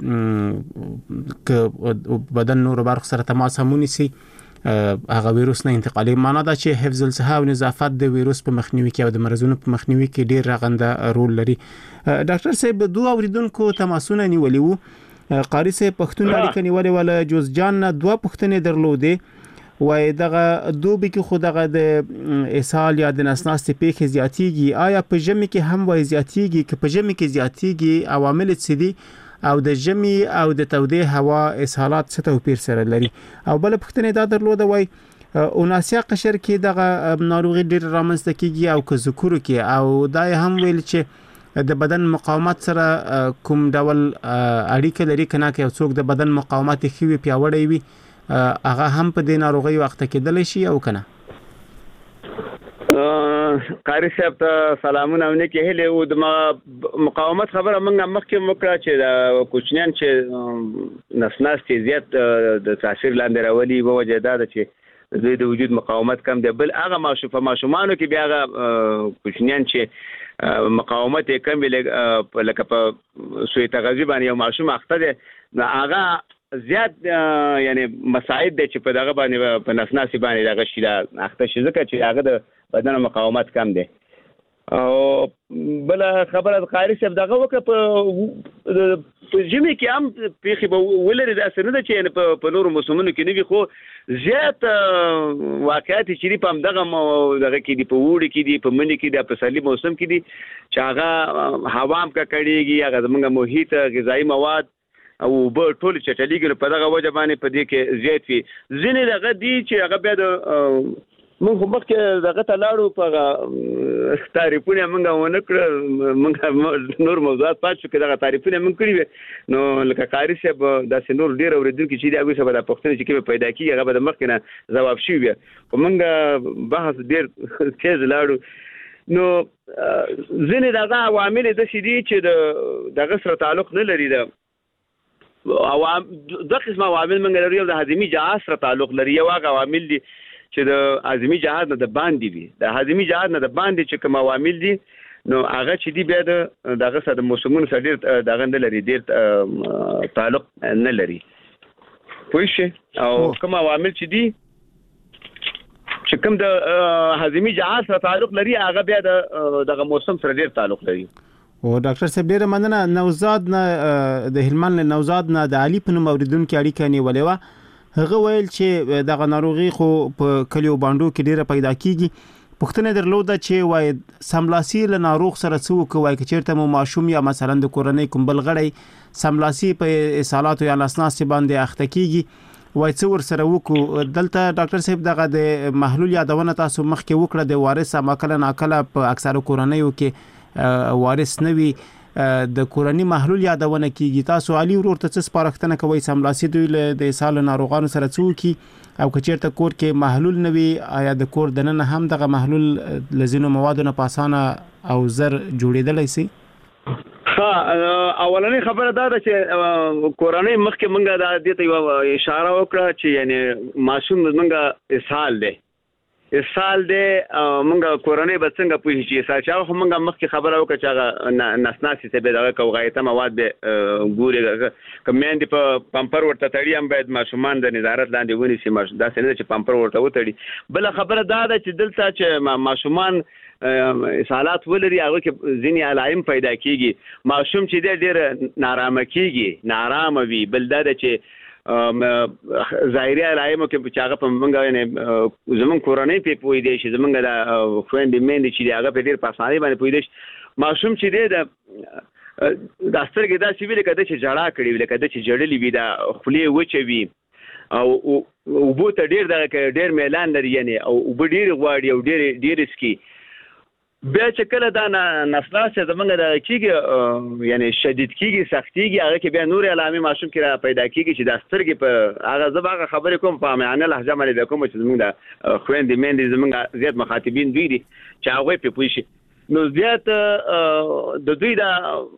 یې ک بدن نور برخ سره تماس همونی سي هغه ویروس نه انتقالي معنا دا چې حفظ الصحه او نظافت د ویروس په مخنیوي کې او د مرزونو په مخنیوي کې ډیر رغنده رول لري ډاکټر صاحب دوه اوریدونکو تماسونه نیولې وو قاری صاحب پښتون اړیکه نیولې ولا جوز جان نه دوه پښتنې درلودې وای دغه دوبي کې خو دغه د اسهال یا د نسناستې پیښې زیاتیږي آیا په ژمي کې هم وای زیاتیږي که په ژمي کې زیاتیږي عوامل څه دي او د ژمي او د تودې هوا اسهالات څه توپیر سره لري او بل پښتنې دا درلوده وای اوناسیا قشر کې دغه ناروغي ډیر رامنځته کیږي او که ذکر کې او دا هم ویل چې د بدن مقاومت سره کوم ډول اړیکه لري کنه چې څوک د بدن مقاومت خېوي پیاوړی وي هغه هم په دې ناروغي وخت کې دل شي او کنه. قاری صاحب ته سلامونه او نیکه هله او د مقاومت خبره موږ مخکې وکړه چې د کوچنیان چې نسناستي زیات د تاثیر لاندې راولي وجه دا ده چې دوی د وجود مقاومت کم دی بل هغه ماشومانو کې بیا هغه کوچنیان چې مقاومت یې کم وي لکه په سوی تغذیه باندې یو ماشوم اخته دی هغه زیات یعنی مساعد دي چې په دغه باندې په نسناسي باندې دغه شي دا اخته شي ځکه چې هغه د بدن مقاومت کم دی او بل خبره قاری صاحب دغه وکړه په جمی کې هم پیخي به ولري دا څه نه ده چې په نورو موسمونو کې نه وي خو زیات واقعیت چې په دغه کې دی په وړي کې دی په منی کې دی په سالي موسم کې دی چې هغه هوا هم کړيږي هغه زمونږ محیط غذایی مواد او به ټول چټلیږي په دغه وجه باندې په دې کې زیات وي ځینې دغه دي چې هغه بیا د موږ مخکې دغه ته لاړو په تعریفونه موږ ونه کړ موږ نور موضوعات پات شو کې دغه تعریفونه موږ کړی نو لکه قاری صاحب داسې نور ډیر اوریدونکو چې دا هغه څه به د پښتنې چې کې پیدا کیږي هغه به د مخکې نه جواب شي وي او موږ بحث ډیر تیز لاړو نو ځینې دغه عوامل د سړي چې دغه سره تعلق نه لري د دوه قسمه عوامل موږ لري د هضمي جهاز سره تعلق لري یو هغه عوامل دي چې د هضمي جهاز نه د باندې وي د هضمي جهاز نه د باندې چې کوم عوامل دي نو هغه چې دی بیا دغه سره د موسمونو سره ډیر دغه نه لري ډیر تعلق نه لري پوه شئ او کوم عوامل چې دي چې کوم د هضمي جهاز سره تعلق لري هغه بیا دغه موسم سره ډیر تعلق لري. او ډاکټر صاحب ډیره مننه نوزاد نه د هلمند نوزاد نه د علي په نوم اوریدونکو اړیکه نیولې و هغه ویل چې دغه ناروغي خو په کلیو باندو کې ډیره پیدا کیږي پښتنه درلوده چې وای سملاسي له ناروغ سره څوک وای چې چیرته مو ماشوم یا مثلا د کورنۍ کوم بل غړی سملاسي په اصالات یا لاسناس باندې اخته کیږي وای څو ور سره وکړو دلته ډاکټر صاحب دغه د محلول یادونه تاسو مخکې وکړه د وارث ماکل ناکله په اکثره کورنۍ کې وارث نوي د کورنۍ محلول یادونه کیږي تاسو علي ورور ته څه سپارښتنه کوي سملاسي دوی د سال ناروغانو سره څوکي او کچیرته کور کې محلول نوي آیا د کور دننه هم دغه محلول لزینو موادو نه پاسانه او زر جوړیدلای شي. اولنې خبره دا ده چې کورنۍ مخکې موږ د دې ته اشاره وکړه چې یعنی ماشوم موږ اسهال دی موږ کورنۍ به څنګه پوهی چې سال چې هغه موږ مخکې خبره وکړه چې هغه نسناسي څه به دغه کوغایته مواد به ګوري کماندې په پمپر ورته تړي هم باید ماشومان د نظارت لاندې ونیسي دا څه نه چې پمپر ورته وتړي بل خبره دا ده چې دلته چې ماشومان اسهالات ولري هغه کې ځینې علائم پیدا کیږي ماشوم چې ډېر نارامه کیږي نارامه وي بل دا ده چې ظاهري علایمو کې چې هغه په موږ یعنی زمون کورنۍ په پوي دي چې زمونږ د فرند مند چې هغه په ډیر پاسانه باندې پوي دي ماشوم چې دی د سترګې دا چې ویل کده چې جړه کړی ویل کده چې جړلې وي دا خولې وچوي او بو ته ډیر میلان لري یعنی او ډیر غواړي او ډیر سکي بیا چې کله دا نسناسه زمونږ د کیږي یعنی شدید کیږي سختيږي هغه کې بیا نور علامې ماشوم کې را پیدا کیږي چې د سترګې په هغه زباغه خبرې کوم په معنا لهجه باندې کوم چې زمونږ د خويندې مېندې زمونږ زیات مخاطبین دوی دي چې هغه په پوي شي نو زیات د دوی دا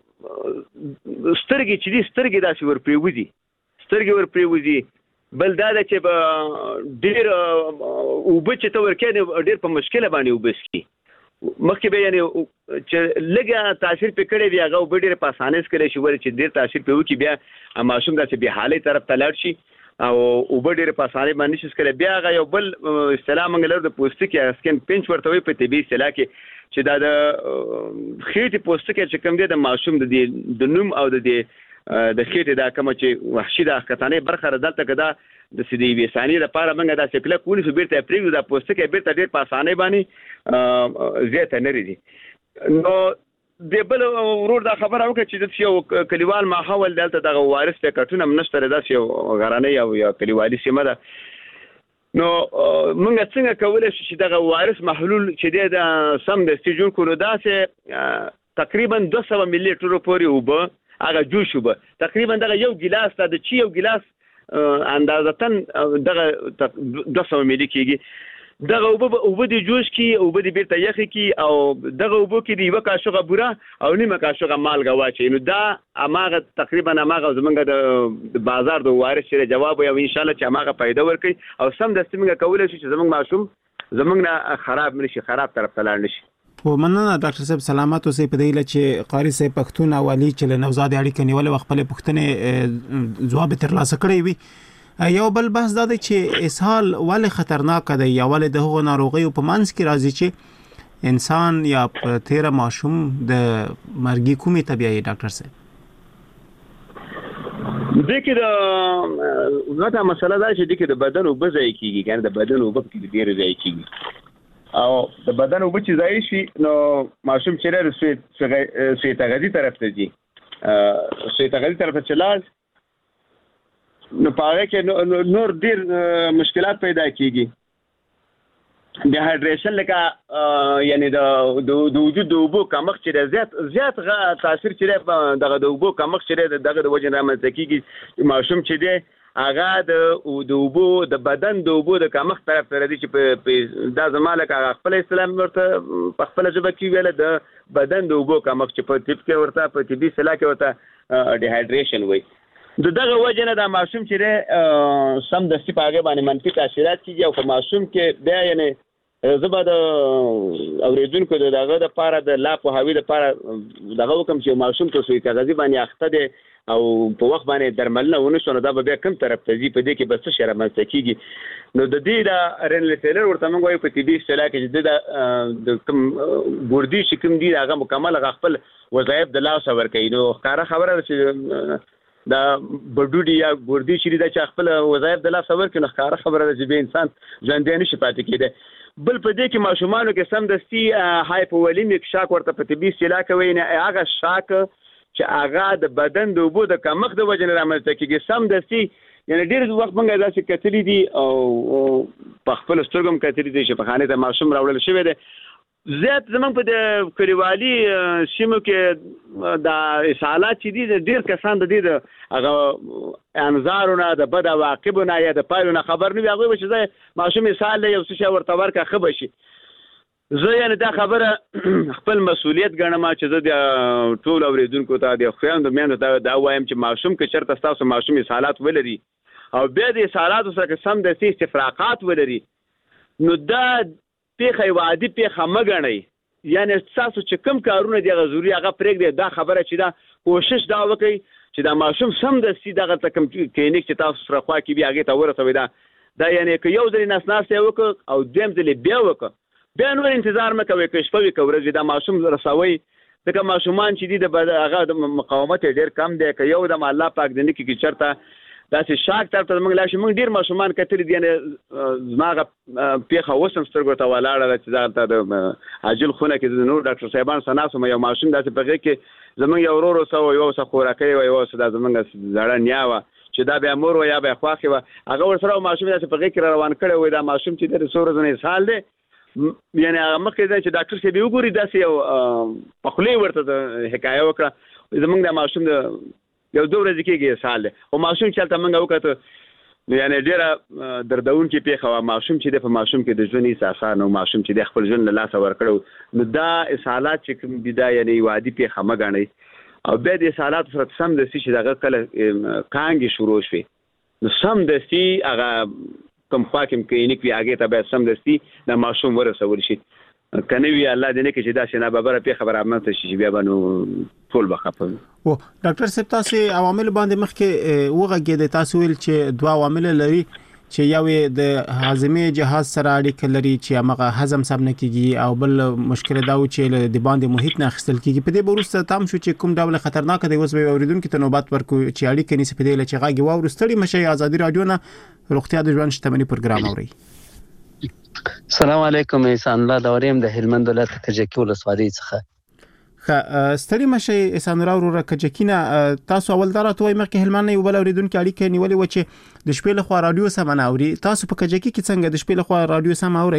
سترګې چې دي سترګې داسې ور پریوزي بل دا چې په ډیر وبچ ته ورکې ډیر په مشکله باندې وبسکی مخکې به یعنی چې لږه تاثیر پکړې دی هغه وبډیر په اسانه سره شي ول چې ډیر تاثیر په وکی بیا ماشوم داسې به حالي طرف ته لاړ شي او وبډیر په اسانه باندې شي سره بیا هغه یو بل اصطلاح منګلر د پوستکي اسکن پنچ ورته وي په طبي اصطلاح کې چې دا د خېټې پوستکي چې کوم دی د ماشوم د نوم او د خېټې دا کوم چې وحشي د کتانې برخه دلته کدا د سدي وسانی لپاره موږ دا شکل کولی شو بیرته پریږدو د پوستکي بیرته ډیر په اسانه باندې زیاته نه لري نو د بل ورور دا خبره وکړه چې د یو کلیوال ماحول دلته د وارث پکټونه منشتره داس یو غرانه یا کلیوالي سیمه ده نو موږ څنګه کولای شو چې دغه وایرس محلول چې د سم د جوړ کړو دا چې تقریبا 200 ملي لیټر پورې وبه هغه جوش وبه تقریبا دغه یو ګلاس د چی یو ګلاس اندازتن دغه 200 ملي کېږي دغه وبه د جوش کې وبه د بیرته یخي کې او دغه وبه کې د یو کاشوغه بوره او نیمه کاشوغه مالګه واچي نو دا اماغه تقریبا اماغه زمونږ د بازار د وایرس سره جواب او ان شاء الله چې اماغه پیدا ورکړي او سم د سیمه کولای شي چې زمونږ ماشوم زمونږ نه خراب نشي خراب طرف ته لاړ نشي ومننه ډاکټر صاحب سلامات اوسئ په دې چې قاری صاحب پښتون اولی چې له نوزاد اړیکه نیول خپل پښتنې ځواب ترلاسه کړی وي یو بل بحث دا دی چې اسهال ولې خطرناک دی یا ولې د هغو ناروغیو په منځ کې راځي چې انسان یا په تیره ماشوم د مرګي کومې طبيعي ډاکټر صاحب دغه د غته مسله دا چې دغه د بدن او بځای کیږي کنه د بدن او بځای کې ډیر ځای کیږي او د بدن او بچی ځای شي نو ماشوم چیرې سوی تغذی طرف ته ځي سوی تغذی طرف ته لاړ نو پاره کې نور ډیر مشکلات پیدا کیږي د هایډریشن لکه یعنی د وجود د اوبو کمښت چې زیات تاثیر چې دغه د اوبو کمښت چې دغه د وجه رامنځته کیږي ماشوم چې دی هغه د اوبو د بدن د اوبو د کمښت طرف ته راځي چې دا زماله کا خپل اسلام ورته په خپل ژبه کې ویل د بدن د اوبو کمښت چې په طب کې ورته په طبي اصطلاح کې ورته ډیهایډریشن وایي دغه وجه نه د ماشوم چې سم د سی پاګه باندې منفي تاثیرات کیږي او په ماشوم کې بیا یعنی زبا د اوریدونکو دغه د پاره د لا په هوی د پاره دغه کوم چې ماشوم ته سوی کاغذي باندې اخته دي او په وخت باندې درملنه ونه شو نو دا به کوم طرف ته ځي په دې کې بس شرم مستکیږي نو د دې د رنل ټیلر ورته موږ وایو په طبي اصطلاح کې د کوم ګوردی چې کوم دي هغه مکمل خپل وظایف د لاس ور کوي نو ښکارا خبره چې دا بډوډي یا ګوردی چې د خپل وظایف د لاس ور کوي نو ښکارا خبره چې به انسان ژوندۍ نشي پاتې کېده بل په دې کې ماشومانو کې سم دستي هایپوولیمیک شاک ورته په طبي اصطلاح کوي نه هغه شاک چې هغه د بدن د اوبو د کمښت د وجه نه رامنځته کېږي سم دستي یعنی ډېر وخت موږ داسې کتلي دي او په خپل سترګو هم کتلي دي چې په خانه ته ماشوم راوړل شوی دی زیات زمونږ په د کلیوالي سیمو کې د اسهالات چې دي ډېر کسان د دې د هغه انظارونه د بد عواقبونه یا د پایلونه خبر نه وي هغوی به چې ماشوم اسهال دی یو څه شی ورته ورکړه ښه به شي زه یعنی دا خبره خپل مسؤلیت ګڼم چې زه د ټول اوریدونکو ته د خویندو میندو ته دا وایم چې ماشوم که چېرته ستاسو ماشوم اسهالات ولري او بیا د اسهالاتو سره سم دستي استفراقات ولري نو دا پیښه یوه عادي پیښه مه ګڼئ یعنی ستاسو چې کوم کارونه دي هغه ضروري هغه پرېږدئ دا خبره چې دا کوشش دا وکړئ چې دا ماشوم سم دستي دغه ته کوم کلینیک چې تاسو سره خوا کې وي هغې ته ورسوئ دا یعنی که یو ځلې نسناستی وکړه او دویم ځلې بیا وکړه بیا نور انتظار مه کوئ که شپه وي که ورځ وي دا ماشوم رسوئ ځکه ماشومان چې دي د هغه د مقاومت ډېر کم دی که یو دم الله پاک د نکي کې چېرته داسې شاک طرف ته موږ لاړ شو موږ ډېر ماشومان کتلي دي یعنې زما هغه پېښه اوس هم سترګو ته ولاړه ده چې دغلته د عاجل خونه کې د نور ډاکټر صاحبان سره ناست وم یو ماشوم داسې په غېږ کې زموږ یو ورور اوسه یو اوسه خوراکۍ وه یو اوسه دا زموږ زړه نیا وه چې دا بیا مور وه یا بیا خواښې وه هغه ورسره ماشوم داسې په غېږ کې را روان کړی وی دا ماشوم چې دی د څو ورځو اسهال دی یعنی هغه مخکې دی چې ډاکټر صاحب یې وګوري داسې یو په خولې ورته د حکایه وکړه زموږ دا ماشوم د یو 2 ورځې کېږي اسهال دی خو ماشوم چې هلته موږ وکړه یعنی ډېره دردونکې پیښه وه ماشوم چې دی په ماشوم کې د ژوند هېڅ اسان او ماشوم چې دی خپل ژوند له لاسه ورکړی نو دا اسهالات چې کوم دي دا یعنی یوه عادي پیښه مه ګڼئ او بیا د اسهالاتو سره سم دستي چې دغه کله کانګې شروع شوې نو سم دستي هغه کوم خوا کې کلینیک وي هغې ته باید سم دستي د ماشوم ورسول شي که نه وي الله دې نه کړي چې داسې ناببره پیښه به رامنځته شي چې بیا به نو ټول به خفه وي ډاکټر صاحب تاسې عواملو باندې مخکې وغږېدئ تاسو ویل چې 2 عوامل لري چې یو یې د هاضمې جهاز سره اړیکه لري چې همغه هضم سم نه کېږي او بل مشکل دا و چې د باندې محیط نه اخیستل کېږي په دې به وروسته تام شو چې کوم ډول خطرناکه دی اوس به اورېدونکي ته نوبت ورکړو چې اړیکه نیسي په دې له چې غږ واورو ستړي مه شئ ازادي راډیو نه روغتیا د ژوند شتمني پروګرام اورئ السلام علیکم احسان الله دوریم د هلمند ولایت کجکي ولسوالۍ څخه ستړي مشه احسان الله وروره کجکینا تاسو اول درته وای مکه هلمند یو بل اوریدونکو اړیکه نیولې و چې د شپې له خوا رادیو سم نه اوري تاسو په کجکی کې څنګه د شپې له خوا رادیو سم اوري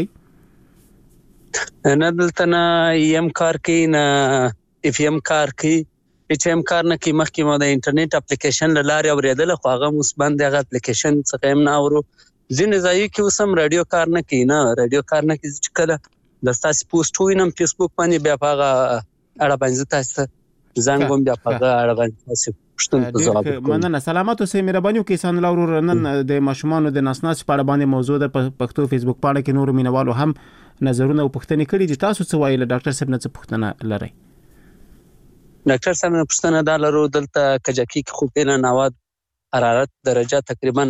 نه دلته نه یم کار کې نه اف ام کار کې اچ ام کار نه کې مخکې ما د انټرنیټ اپلیکیشن لاره اوریدل خو هغه مثبت دغه اپلیکیشن څخه هم نه اورو ځینې ځای کې وسم رادیو کار نه کوي نه رادیو کار نه کوي چې کله د تاسو پوسټ وینم فیسبوک باندې بیا هغه اړه باندې تاسو زنګوم بیا په اړه باندې تاسو پښتون ځواب مننه سلامات اوسئ مهرباني وکړئ احسان الله ورور نن د ماشومانو د ناسناس په اړه باندې موضوع د پښتو فیسبوک باندې کې نور مینوالو هم نظرونه او پوښتنې کړي دي تاسو څه وایي له ډاکټر صاحب نه څه پوښتنه لرئ ډاکټر صاحب نه پوښتنه دا لرو دلته کجکی کې خو په نواد حرارت درجه تقریبا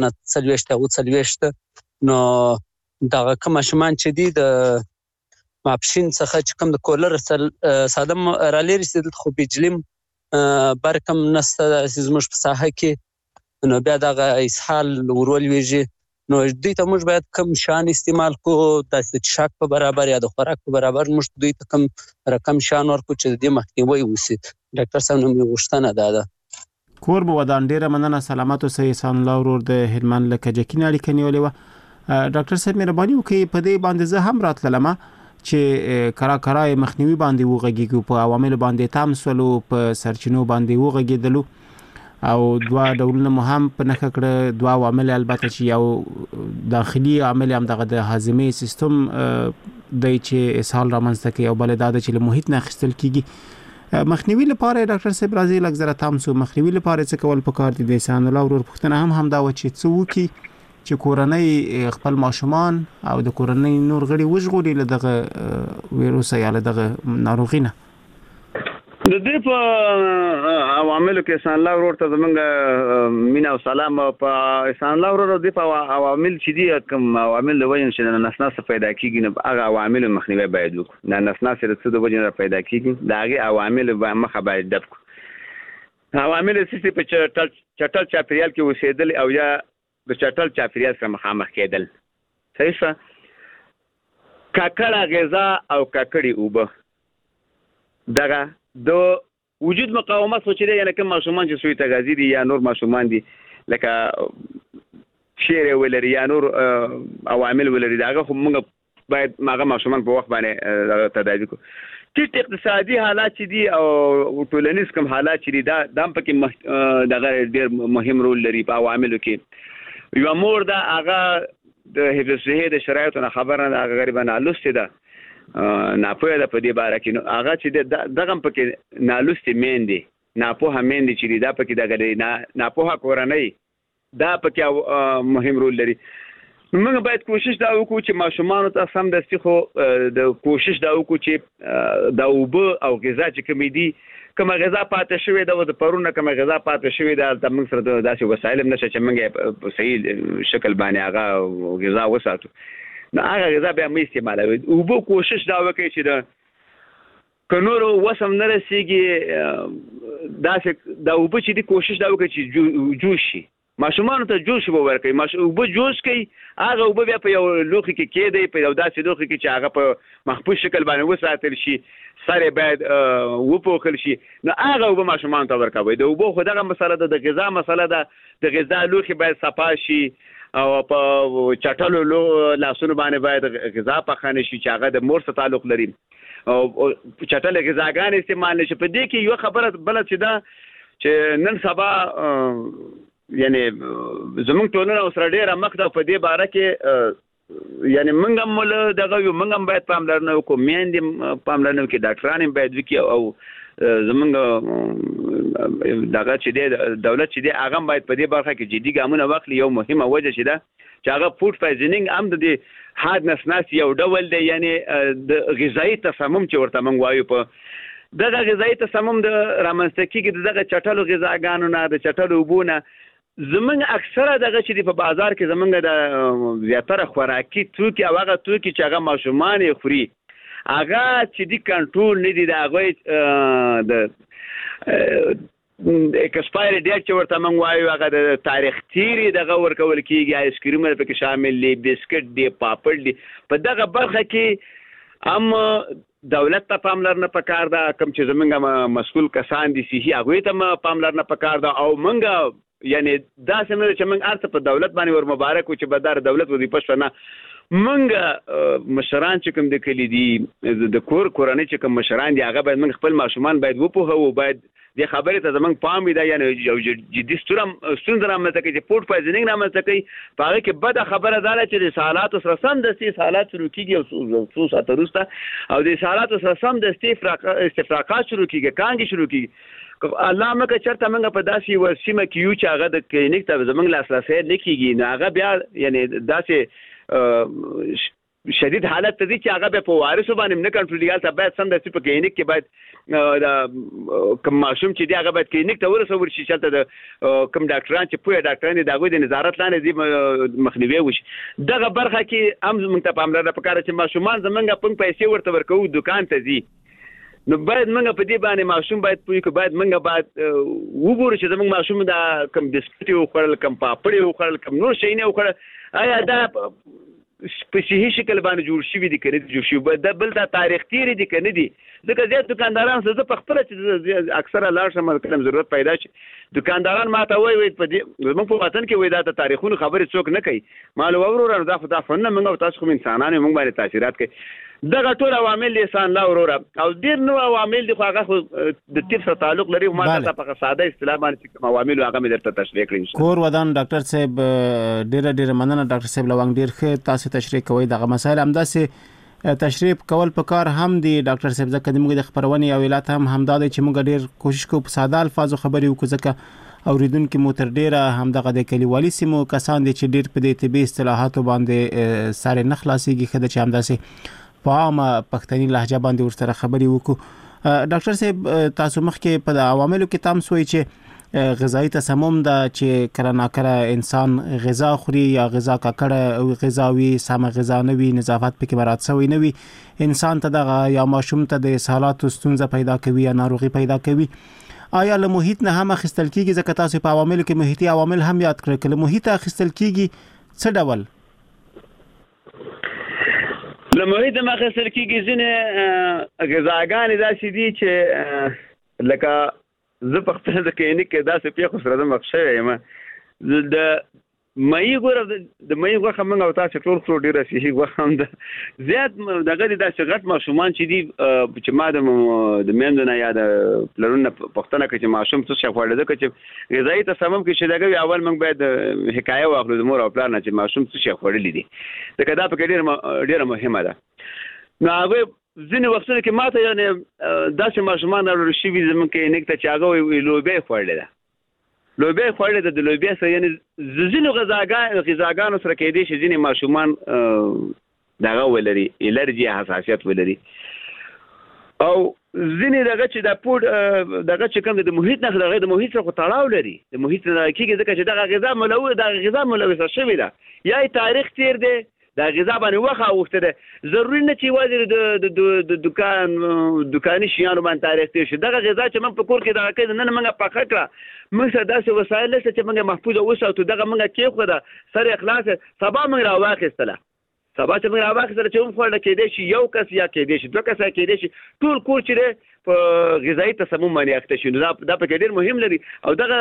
40 نو دا کوم ماشومان چې دي د ماپشین څخه چې کوم د کولر ساده رالي رسیدل خو بجلیم برکم نسته زموږ په ساحه کې نو بیا دغه اسهال ورول ویږي نو دوی ته موږ باید کم شان استعمال کو د شاک په برابر یا د خوراک په برابر موږ دوی ته کم رقم شان ورکو چې د مخنیوي وسی ډاکټر صاحب نو غوښتنه ده کور مو ودان ډیره مننه سلامات اوسئ احسان الله ورور د هلمند له کجکین اړیکه نیولې و ډاکټر صاحب مهرباني وکړئ په دې باندې زه هم راتلم چې کرا مخنیوي باندې وغږیږي په عوامل باندې تام سولو په سرچینو باندې وغږیدلو او دوا ډولونه مهم په نخښه کړه دوا عوامل البته چې یو داخلي عامل هم دغه د هاضمې سیستم د چې اسهال رامنځته کوي او بل دا چې له محیط نه اخیستل کیږي مخنیوي لپاره ډاکټر صاحب راځي لږ زره تام سو مخنیوي لپاره څه کول پکار دي د احسان الله ورور پوښتنه هم دا و چې څه وکي چې کورنۍ خپل ماشومان او د کورنۍ نور غړي وژغوري له دغه ویروس یا له دغه ناروغي نه د دې په عواملو کې احسان الله ورور ته زمونږ مینا او سلام په احسان الله ورور د په عوامل چې دي کوم عوامل د وجه چې نسناس پیدا کیږي نه هغه عوامل مخنیوي باید وکړو نه نسناس د څه د وجه پیدا کیږي دا هغه عوامل به مخه باید ډب کو عوامل چې په چټل چاپریال کې وسیدل او یا د چټل چاپریال سره مخامخ کېدل صحیح څه کاکړه غذا او کاکړي اوبه دغه د وجود مقاومت سوچي دی یعنی کوم ماشومان چې سوی تغذی دي یا نور ماشومان دي لکه شیر ولري یا نور عوامل ولري داغه خو موږ باید ماغه ماشومان په وخت باندې تداوی کو ټیټ اقتصادي حالات چې دي او ټولنیز کوم حالات چې دي دا د پکې دغه ډیر مهم رول لري په عواملو کې یو مور دا هغه د حفظ صحه د شرایطو نه خبره نه هغه غریبانه لوستي ده ناپوهه ده په دې باره کې نو هغه چې دغه پکې نالوستي میندې ناپوهه میندې چې دا پکې دغه ناپوهه کورنۍ دا پکې مهم رول لري موږ باید کوشش دا وکړو چې ماشومان ته سم دستي خو د کوشش دا وکړو چې د اوبه او غذا چې کوم دي کومه غذا پاتې شوې ده د پرونه کومه غذا پاتې شوې ده د موږ سره داسې وسایل نشه چې موږ په صحیح شکل باندې هغه غذا وساتو نو هغه غذا به مې استعمالوي اوبه کوشش دا وکړي چې د کنورو وسم نه رسیږي داسې د اوبه چې د کوشش دا وکړي چې جوش شي ماشومان ته جوش به ورکړي اوبه جوش کوي هغه اوبه بیا په یو لوښي کې کېدی په یو داسې لوښي کې چې هغه په محفوظ شکل باندې وساتل شي سره باید وپوښل شي نو هغه اوبه ماشومان ته ورکوي د اوبو خو دغه مسله ده د غذا مسله ده د غذا لوښي باید صفا شي او په چټلو لاسونو باندې باید غذا پخانه شي چې هغه د مور سره تعلق لري او چټل غذاګان استعمال نشي په دې کې یو خبره بل چې دا چې نن سبا یعنی زمونږ ټولنه اوس ډیره مخ ده په دې باره کې یعنی موږ هم دغه یو موږ هم باید پاملرنه وکړو میندې پاملرنه وکړي ډاکټران هم باید وکړي او زمونږ دغه چې دی دولت چې دی هغه باید په دې برخه کې جدي ګامونه واخلي یو مهمه وجه چې ده چې هغه فوډ پویزنینګ هم د حاد نسناس یو ډول دی یعنی د غذایي تسمم چې ورته موږ وایو په دغه غذایي تسمم د رامنځته کېږي دغه چټلو غذاګانو نه د چټلو اوبو نه زمونږ اکثره دغه چې په بازار کې زمونږ د زیاتره خوراکي توکي او هغه توکي چې هغه ماشومان یې خوري هغه چې د کنټرول نه دي د هغه د ایکسپایری ډیټ چې ورته موږ وایو هغه د تاریخ تیری دغه ورکول کېږي آیسکریم پکې شامل دي بسکټ دي پاپړ دي په دغه برخه کې هم دولت ته پاملرنه پکار ده، کوم چې زمونږ مسؤل کسان دي صحي هغوی ته پاملرنه پکار ده، او مونږ یعنی دا څنګه چې مونږ ارته په دولت باندې ور مبارک و چې بدار دولت وظیفه شنه مونږ مشران چې کوم د کلی دي د کورنۍ چې کوم مشران دي هغه باید مونږ خپل ماشومان باید وپوهو، باید د خبرې ته زمونږ پام وي دا یعنی یو جدي ستونزه رامنځته کوي چې فوډ پویزنینګ رامنځته کوي. په هغه کې بده خبره دا ده چې د سهالاتو سره سمدستي سهالات شروع کېږي او څو ساعته وروسته او د سهالاتو سره سمدستي استفراقات شروع کېږي، کانګې شروع کېږي. الله مکه چرته موږ په داسې یوه سیمه کې یو چې هغه د کلینیک ته زموږ لاسرسی نه کېږي، نو هغه بیا یعنی داسې شدید حالت ته دي چې هغه بیا په وارثو باندې نه کنټرولېږي. هلته باید سمدستي په کلینیک کې باید کوم ماشوم چې دی هغه باید کلینیک ته ورسول شي، چې هلته د کوم ډاکټران چې پوهه ډاکټران دي د هغوی د نظارت لاندې دي مخنیوی وشي. دغه برخه کې هم موږ ته پاملرنه پکار ده چې ماشومان زموږ پنګ پیسې ورته ورکوو دوکان ته ځي، نو باید موږ په دې باندې ماشوم باید پوه کړو، باید موږ باید وګورو چې زموږ ماشوم دا کوم بسکټ یې وخوړل، کوم پاپړ یې وخوړل، کوم نور شی نه وخوړل، آیا دا په صحي شکل باندې جوړ شوي دي که نه دي جوړ شوي، بل دا تاریخ تیرې دي که نه دي. ځکه زیات دکانداران زه په خپله چې اکثره لاړ شم کله ضرورت پیدا شي دکانداران ماته وایي په دې زموږ په وطن کې وایي دا د تاریخونو خبرې څوک نه کوي. ما له وروره دا خو دا فنونه موږ او تاسو خو انسانان یو، موږ باندې تاثیرات کوي. دغه ټول عوامل د انسان لا وروره او ډېر نو عوامل دي خو هغه خو د طب سره تعلق لري. ما ته په ساده اصطلاح باندې کوم عوامل هغه مې درته تشریح کړم. کور ودان ډاکټر صاحب ډېر مننه ډاکټر صاحب لونګ ډېر ښه تاسو تشریح کوئ. دغه مسایل همداسې تشریح کول په کار هم دی ډاکټر صاحب، ځکه موږ د خبرونې او علت هم همدا دی چې موږ ډېر کوشش کوو په ساده الفاظو خبرې وکړو، ځکه اوریدونکو مو تر ډیره همدغه د کلیوالي سیمو کسان دي چې ډېر په دې طبي اصطلاحاتو باندې سره نه خلاصيږي، خدای چې همداسې په عامه پښتني لهجه باندې ورسره خبرې وکړو. ډاکټر صاحب تاسو مخکې په د عواملو کې تام سوی چې غذایی تسمم دا چې کله ناکله انسان غذا خوري یا غذا ککړه غذا وي، سمه غذا نه وي، نظافت پکې مراعات شوی نه وي، انسان ته دغه یا ماشوم ته د اسهالاتو ستونزه پیدا کوي یا ناروغي پیدا کوي. آیا له محیط نه هم اخیستل کیږي؟ ځکه تاسو په عواملو کې محیطي عوامل هم یاد کړل، کله محیط اخیستل کیږي څه ډول؟ له محیط نه اخیستل کیږي ځینې غذاګانې داسې دي چې لکه زه په خپل د کلینیک کې داسې پیښو سره د مخ شوی یم. د مېږې ګوره د مېږې غوښه موږ او تاسو ټول خورو، ډېره صحي غوښه هم ده. زیات دغه دي داسې غټ ماشومان چې دي چې ما د میندو نه یا د پلرونو نه پوښتنه کوي چې ماشوم څه شی خوړلی، ځکه چې غذایي تسمم کې چې دغه وي اول موږ باید حکایه واخلو د مور او پلار نه چې ماشوم څه شی خوړلی دي، ځکه دا پکې ډېره مهمه ده. نو هغوی ځینې وختونه کې ماته یعنې داسې ماشومان راوړل شوي زموږ کلینیک ته چې هغه وایي لوبیا یې خوړلې ده، لوبیا یې خوړلې ده. د لوبیا سره یعنې ځینو غذاګانو سره کېدای شي ځینې ماشومان دغه ولري، الرجي حساسیت ولري، او ځینې دغه چې د پوډ دغه چې کوم د محیط نه دغه د محیط سره تړاو لري، د محیط نه کېږي ځکه چې دغه غذا ملوثه شوې ده، یا تاریخ تیر دی دا غذا باندې وخه اوخته ده. ضروري نه چې یوازې د دکاني شیانو باندې تاریخ تیر شي. دغه غذا چې موږ په کور کې دغه کوي نن موږ پخه کړه، موږ سره داسې وسایل نشته چې موږ محفوظ وساتو، دغه موږ کېښوده سر اخلاص سبا موږ راواخیستله، سبا چې موږ راواخیستله چې موږ خوړله کېدای شي یو کس یا کېدای شي دوه کسه کېدای شي ټول کور چې دی په غذایي تسمم باندې اخته شي. نو دا پکې ډېر مهم لري. او دغه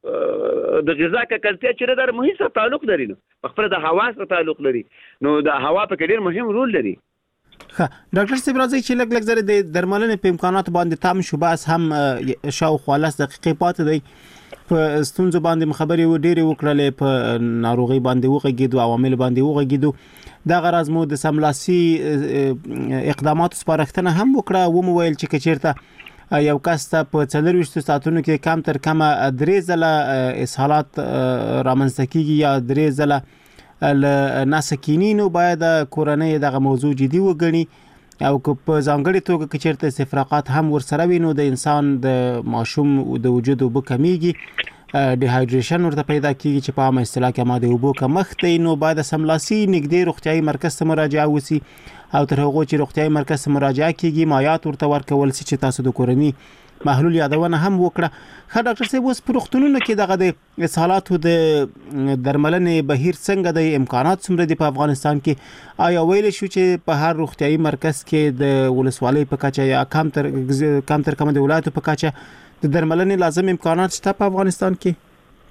د غذا ککړتیا چې د محیط سره تعلق لري، نو په خپله د هوا سره تعلق لري، نو د هوا پکې ډېر مهم رول لري. ډاکټر صاحب راځي چې لږ زره د درملنې په امکاناتو باندې تام شو، بس هم شاوخوا 10 دقیقې پاتې دی. په ستونزو باندې خبرې ډېرې وکړلې، په ناروغي باندې وغږېدو، عوامل باندې وغږېدو. دا غرض مو د سملاسي اقداماتو سپارښتنه هم وکړه، ومو ویل چې که چېرته یو کس ته په 24 ساعتونو کې کم تر کمه 3 ځله اسهالات رامنځته کېږي یا 3 ځله له نسکینی، نو باید کورنۍ دغه موضوع جدي وګڼي، او که په ځانګړې توګه که چېرته استفراقات هم ورسره وي نو د انسان د ماشوم د وجود اوبه کمیږي، ډیهایډریشن ورته پیدا کیږي چې په عامه اصطلاح کې ما د اوبو کمښت دی. نو باید سملاسي نږدې روغتیایي مرکز ته مراجعه وسی، او تر هغو چې روغتیایي مرکز ته مراجعه کیږي مایعات ورته ورکول شي چې تاسو د کورنۍ محلول یادونه هم وکړه. خا ډاکټر صاحب اوس په روغتونونو کې دغه د اسهالاتو د درملنې بهیر څنګه د امکانات څومره دي په افغانستان کې؟ آیا ویل شو چې په هر روغتیايي مرکز کې د ولسوالۍ په کچه یا کم تر کم د ولایتو په کچه د درملنې لازم امکانات شته په افغانستان کې؟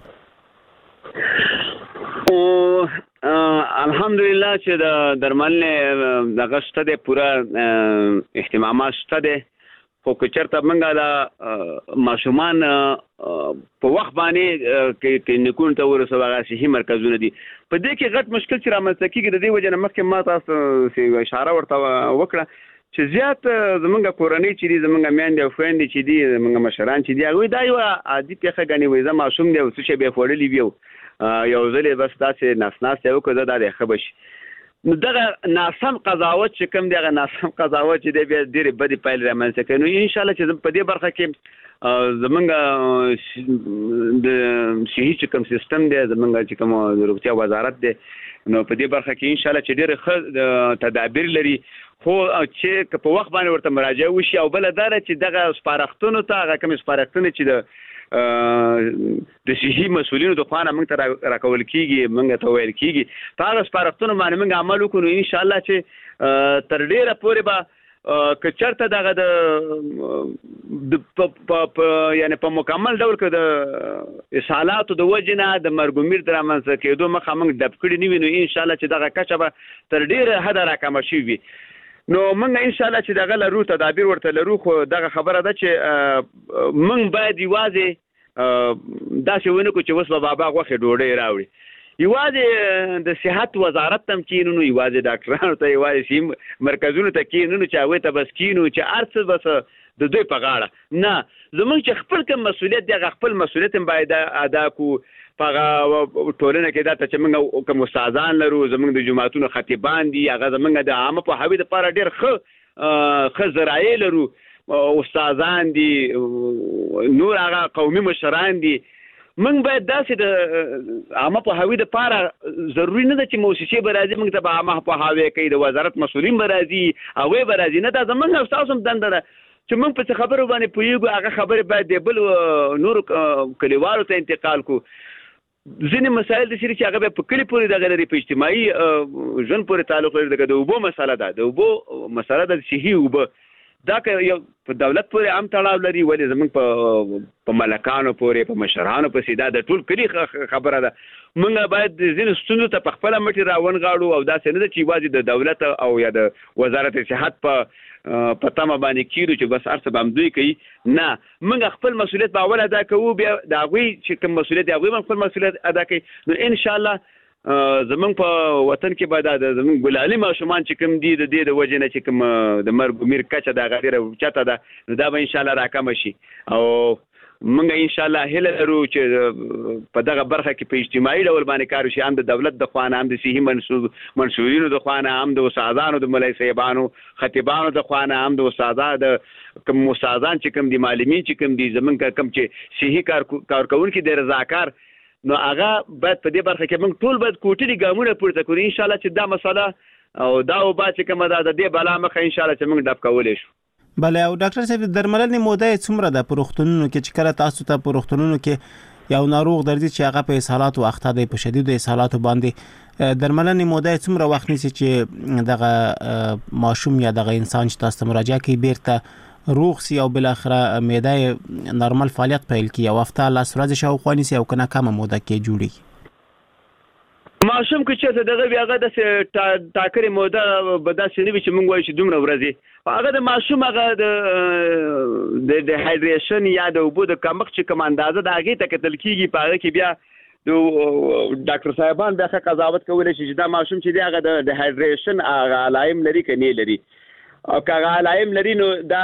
الحمدلله چې د درملنې دغه شته د پوره اهتمامات شته دي، خو که چېرته موږ د ماشومان په وخت باندې کلینیکونو ته ورسوو، هغه صحي مرکزونه دي. په دې کې غټ مشکل چې رامنځته کېږي، د دې وجې نه مخکې ما تاسو اشاره ورته وکړه چې زیات زمونږ کورنۍ چې دي، زمونږ میندې او خویندې چې دي، زمونږ مشران چې دي، هغوی دا یوه عادي پېښه ګڼي، وایي زه ماشوم دی او څه شی به یې خوړلي وي، یو ځل یې بس داسې ناست یې وکړه دا دی ښه به شي. نو دغه ناسم قضاوت چې کوم دی، هغه ناسم قضاوت چې دی بیا ډېرې بدې پایلې رامنځته کوي. نو انشاءالله چې په دې برخه کې زمونږ د صحي چې کوم سیستم دی، زمونږ چې کوم د روغتیا وزارت دی، نو په دې برخه کې انشاءالله چې ډېر ښه تدابیر لري، خو چې په وخت باندې ورته مراجعه وشي. او بله دا ده چې دغه سپارښتنو ته، هغه کومې سپارښتنې چې د صحي مسؤلینو د خوا نه موږ ته راکول کېږي، موږ ته ویل کېږي، په هغه سپارښتنو باندې موږ عمل وکړو. نو انشاءالله چې تر ډېره پورې به که چېرته دغه یعنې په مکمل ډول که د اسهالاتو د وجې نه د مرګ ومیر د رامنځته کېدو مخه موږ ډب کړي نه وي، نو انشاءالله چې دغه کچه به تر ډېره حده راکمه شوي وي. نو موږ انشاءالله چې دغه لرو، تدابیر ورته لرو، خو دغه خبره ده چې موږ باید یوازې داسې ونه کړو چې اوس به بابا غوښې ډوډۍ راوړي. یوازې د صحت وزارت ته هم کینو، یوازې ډاکټرانو ته، یوازې صحي مرکزونو ته کینو چې هغوی ته بس کینو چې هر څه بس د دوی په غاړه نه. زموږ چې خپل کوم مسؤلیت دی، هغه خپل مسؤلیت هم باید ادا کړو. په هغه ټولنه کې دا ته چې موږ کوم استادان لرو، زموږ د جوماتونو خطیبان دي، هغه زموږ د عامه پوهاوي دپاره ډېر ښه ذرایع لرو، استادان دي، نور هغه قومي مشران دي. موږ باید داسې د عامه پوهاوي دپاره ضروري نه ده چې موسسې به راځي موږ ته به عامه پوهاوی کوي، د وزارت مسؤلین به راځي، هغوی به راځي، نه دا زموږ او ستاسو هم دنده ده چې موږ په څه خبرو باندې پوهېږو، هغه خبرې باید د بل نورو کلیوالو ته انتقال کړو. ځینې مسایل داسې دي چې هغه بیا په کلي پورې دغه لري، په اجتماعي ژوند پورې تعلق لري. دغه د اوبو مسله ده، د اوبو مسله ده، صحي اوبه دا که یو په دولت پورې هم تړاو لري، ولې زموږ په ملکانو پورې، په مشرانو پسې دا د ټول کلي خبره ده. موږ باید ځینې ستونزو ته په خپله مټې راونغاړو، او داسې نه ده چې یوازې د دولت او یا د وزارت صحت په تمه باندې کېږو چې بس هر څه به همدوی کوي. نه، موږ خپل مسؤلیت به اول ادا کوو، بیا د هغوی چې کوم مسؤلیت دی هغوی به خپل مسؤلیت ادا کوي. نو انشاءالله زمونږ په وطن کې به دا د زمونږ ګلالي ماشومان چې کوم دي، د دې د وجې نه چې کوم د مرګ ومیر کچه د هغه ډېره اوچته ده، نو دا به انشاءالله راکمه شي. او موږ انشاءالله هیله لرو چې په دغه برخه کې په اجتماعي ډول باندې کار وشي، هم د دولت د خوا نه، هم د صحي منصورینو د خوا نه، هم د استادانو د مولوي صاحبانو خطیبانو د خوا نه، هم د استادانو د کوم استادان چې کوم دي، معلمین چې کوم دي، زمونږ کوم چې صحي کارکوونکي دی، رضاکار، نو هغه باید په دې برخه کې موږ ټول باید کوټلي ګامونه پورته کړو انشاءالله چې دا مسله او دا وبا چې کومه ده د دې بلا مخه انشاءالله چې موږ ډب کولی شو. بله، او ډاکټر صاحب د درملنې موده یې څومره ده په روغتونونو کې، چې کله تاسو ته په روغتونونو کې یو ناروغ درځي چې هغه په اسهالاتو اخته دی، په شدیدو اسهالاتو باندې، درملنې موده یې څومره وخت نیسي چې دغه ماشوم یا دغه انسان چې تاسو ته مراجعه کوي بیرته روغ سي او بالاخره معده نارمل فعالیت پیل کړي؟ او هفته لس ورځې شاوخوا نیسي او کنه کمه موده کې جوړیږي؟ ماشوم که چېرته دغه وي، هغه داسې ټاکلې موده به داسې نه وي چې موږ وایو چې دومره ورځې، هغه د ماشوم هغه د هایډریشن یا د اوبو د کمښت چې کوم اندازه د هغې ته کتل کېږي، په هغه کې بیا د ډاکټر صاحبان بیا ښه قضاوت کولی شي چې دا ماشوم چې دی هغه د هایډریشن هغه علایم لري که نه لري. او که هغه علایم لري نو دا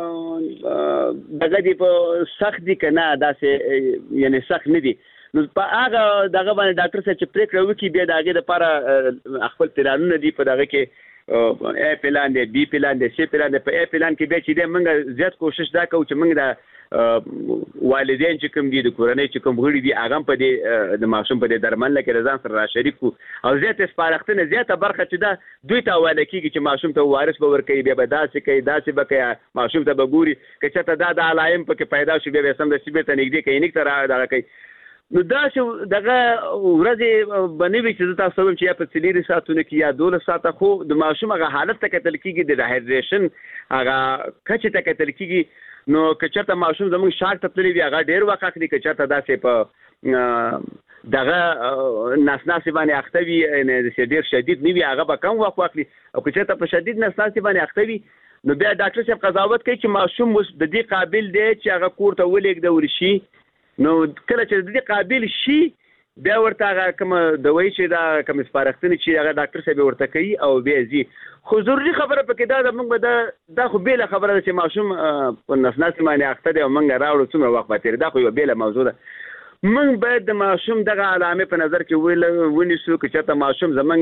دغه دي په سخت دي که نه، داسې یعنې سخت نه دي. نو په هغه دغه باندې ډاکټر صاحب چې پرېکړه وکړي، بیا د هغې دپاره خپل پلانونه دي، په دغه کې A پلان دی، B پلان دی، C پلان دی. په A پلان کې بیا چې دی موږ زیات کوشش دا کوو چې موږ د والدین چې کوم دي د کورنۍ چې کوم غړي دي هغه په دې د ماشوم په دې درمل کې رضان سره را شریک او زیات سپارښتنه زیاته برخه چې دا دوی ته حواله کیږي چې ماشوم ته وارث به ورکوي بیا به داسې کوي داسې به کوي ماشوم ته به ګوري که چېرته دا د علایم پکې پیدا شي بیا به سمدستي بېرته نږدې کلینیک ته دغه کوي. نو داسې دغه ورځې به نه وي چې زه تاسو وایم چې یا په 4 ساعتونو کې یا 12 ساعته خو د ماشوم هغه حالت ته کتل کېږي د هایډریشن هغه کچې ته کتل کېږي. نو که چېرته ماشوم زموږ شاک ته تللی وي هغه ډېر وخت اخلي که چېرته داسې په دغه نسناسې باندې اخته وي ډېر شدید نه وي هغه به کم وخت واخلي او که چېرته په شدید نسناسې باندې اخته وي نو بیا ډاکټر صاحب قضاوت کوي چې ماشوم اوس د دې قابل دی چې هغه کور ته ولېږدول شي. نو کله چې د دې قابل شي بیا ورته هغه کوم دوایي چې دا کوم سپارښتنې چې هغه ډاکټر صاحب ورته کوي او بیا ځي. خو ضروري خبره پکې دا موږ به دا خو بیله خبره ده چې ماشوم په نسناسې باندې اخته دی او موږ راوړو څومره وخت به تېري دا خو یوه بیله موضوع ده. موږ باید د ماشوم دغه علامې په نظر کې ونیسو که چېرته ماشوم زموږ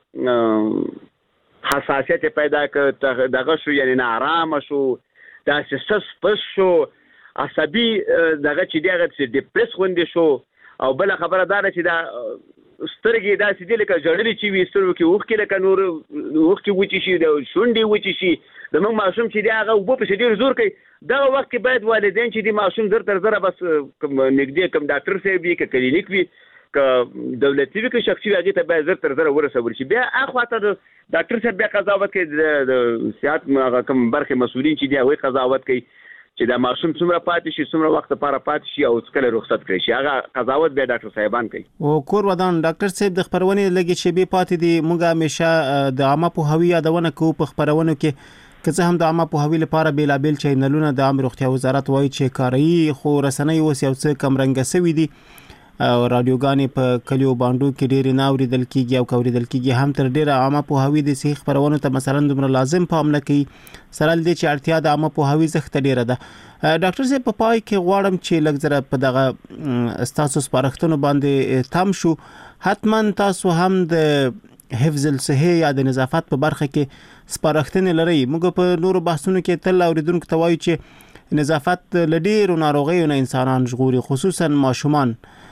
حساسیت پیدا کړ دغه شو یعنی ناارامه شو داسې سس پس شو عصبي دغه چې دی هغه ډپرس غوندې شو او بله خبره دا ده چې دا سترګې داسې دي لکه ژړلې چې وي سترګو کې اوښکې لکه نور اوښکې وچې شي د شونډې وچې شي زموږ ماشوم چې دی هغه اوبه پسې ډېر زور کوي. دغه وخت کې باید والدین چې دی ماشوم زر تر زره بس نږدې کوم ډاکټر صاحب وي که کلینیک وي که دولتي وي که شخصي وي هغې ته باید زر تر زره ورسول شي. بیا اخواته د ډاکټر صاحب بیا قضاوت کوي د صحت هغه کوم برخې مسؤلین چې دی هغوی قضاوت کوي چې دا ماشوم څومره پاتې شي څومره وخت لپاره پاتې شي او کله رخصت کړی شي هغه قضاوت بیا ډاکټر صاحبان کوي. او کور ودان ډاکټر صاحب د خبرونې لږې شیبې پاتې دي موږ همیشه د عامه پوهاوي یادونه کوو په خبرونو کې که څه هم د عامه پوهاوي لپاره بیلابیل چینلونه د عامه روغتیا وزارت وایي چې کاروي خو رسنۍ اوس یو څه کمرنګه سوي دي او رادیوګانې په کلیو باندو کې ډېرې نه اورېدل کېږي او که اورېدل کېږي هم تر ډېره عامه پوهاوي د صحیح خپرونو ته مثلا دومره لازم پام نه کوي سره له دې چې اړتیا د عامه پوهاوي زښته ډېره ده. ډاکټر صاحب په پای کې غواړم چې لږ زره په دغه ستاسو سپارښتنو باندې تم شو. حتما تاسو هم د حفظ الصحه یا د نظافت په برخه کې سپارښتنې لرئ. موږ په نورو بحثونو کې تل اوریدونکو ته وایو چې نظافت له ډېرو ناروغیو نه انسانان ژغوري خصوصا ماشومان.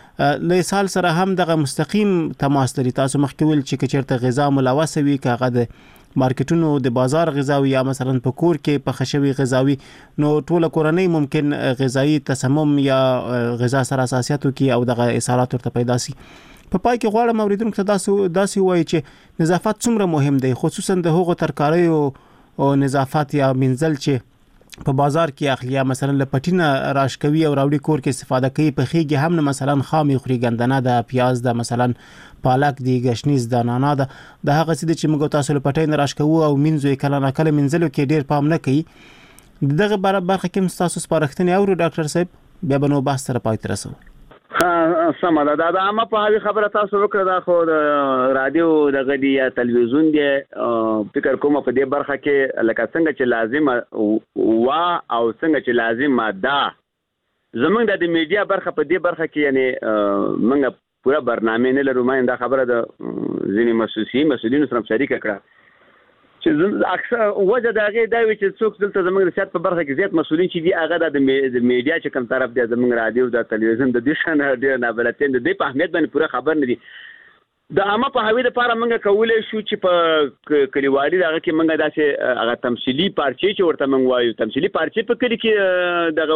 له اسهال سره هم دغه مستقیم تماس لري. تاسو مخکې ویل چې که چېرته غذا ملوثه وي که هغه د مارکیټونو د بازار غذاوي یا مثلا په کور کې پخه شوی غذاوي نو ټوله کورنۍ ممکن غذایی تسمم یا غذا سره حساسیت وکړي او دغه اسهالات ورته پیدا شي. په پای کې غواړم اوریدونکو ته داسې ووایي چې نظافت څومره مهم دی خصوصا د هغو ترکاریو او نظافت یا منزل چې په بازار کې اخلي یا مثلا له پټینه راش کوي او راوړي کور کې استفاده کوي په خېږي هم نه مثلا خامي خوري ګندنه د پیاز د مثلا پالک دی گشنیز د نانا د هغه څه چې موږ تاسو له پټینه راش کوو او منځو کله نه کله منځلو کې ډیر پام نه کوي. دغه برخه کې تاسو سپارښتنې اورو ډاکټر صاحب بیا به نو بحث سره پای ته رسو. سمه ده دا عامه پوهاوي خبره تاسو وکړه دا خو د رادیو دغه دی یا تلویزیون دی فکر کوم په دې برخه کې لکه څنګه چې لازم وا او څنګه چې لازم ده زمونږ د میډیا برخه په دې برخه کې یعنی موږ پوره برنامه نه لرو. ما دا خبره د ځینې مسؤلینو سره شریک کړه چې اکثر وجه دا غي دا وی چې څوک دلته زموږ د سیاست په برخه کې زیات مسؤلین چې دی هغه د میډیا چې کوم طرف دی زموږ رادیو د تلویزیون د دې شان ډیر نه بلته د دې په اهمیت باندې پوره خبر نه دي. د عامه پوهاوي لپاره موږ کولای شو چې په کلیوالي دغه کې موږ داسې هغه تمثيلي پارچې چې ورته موږ وایو تمثيلي پارچې په کلی کې دغه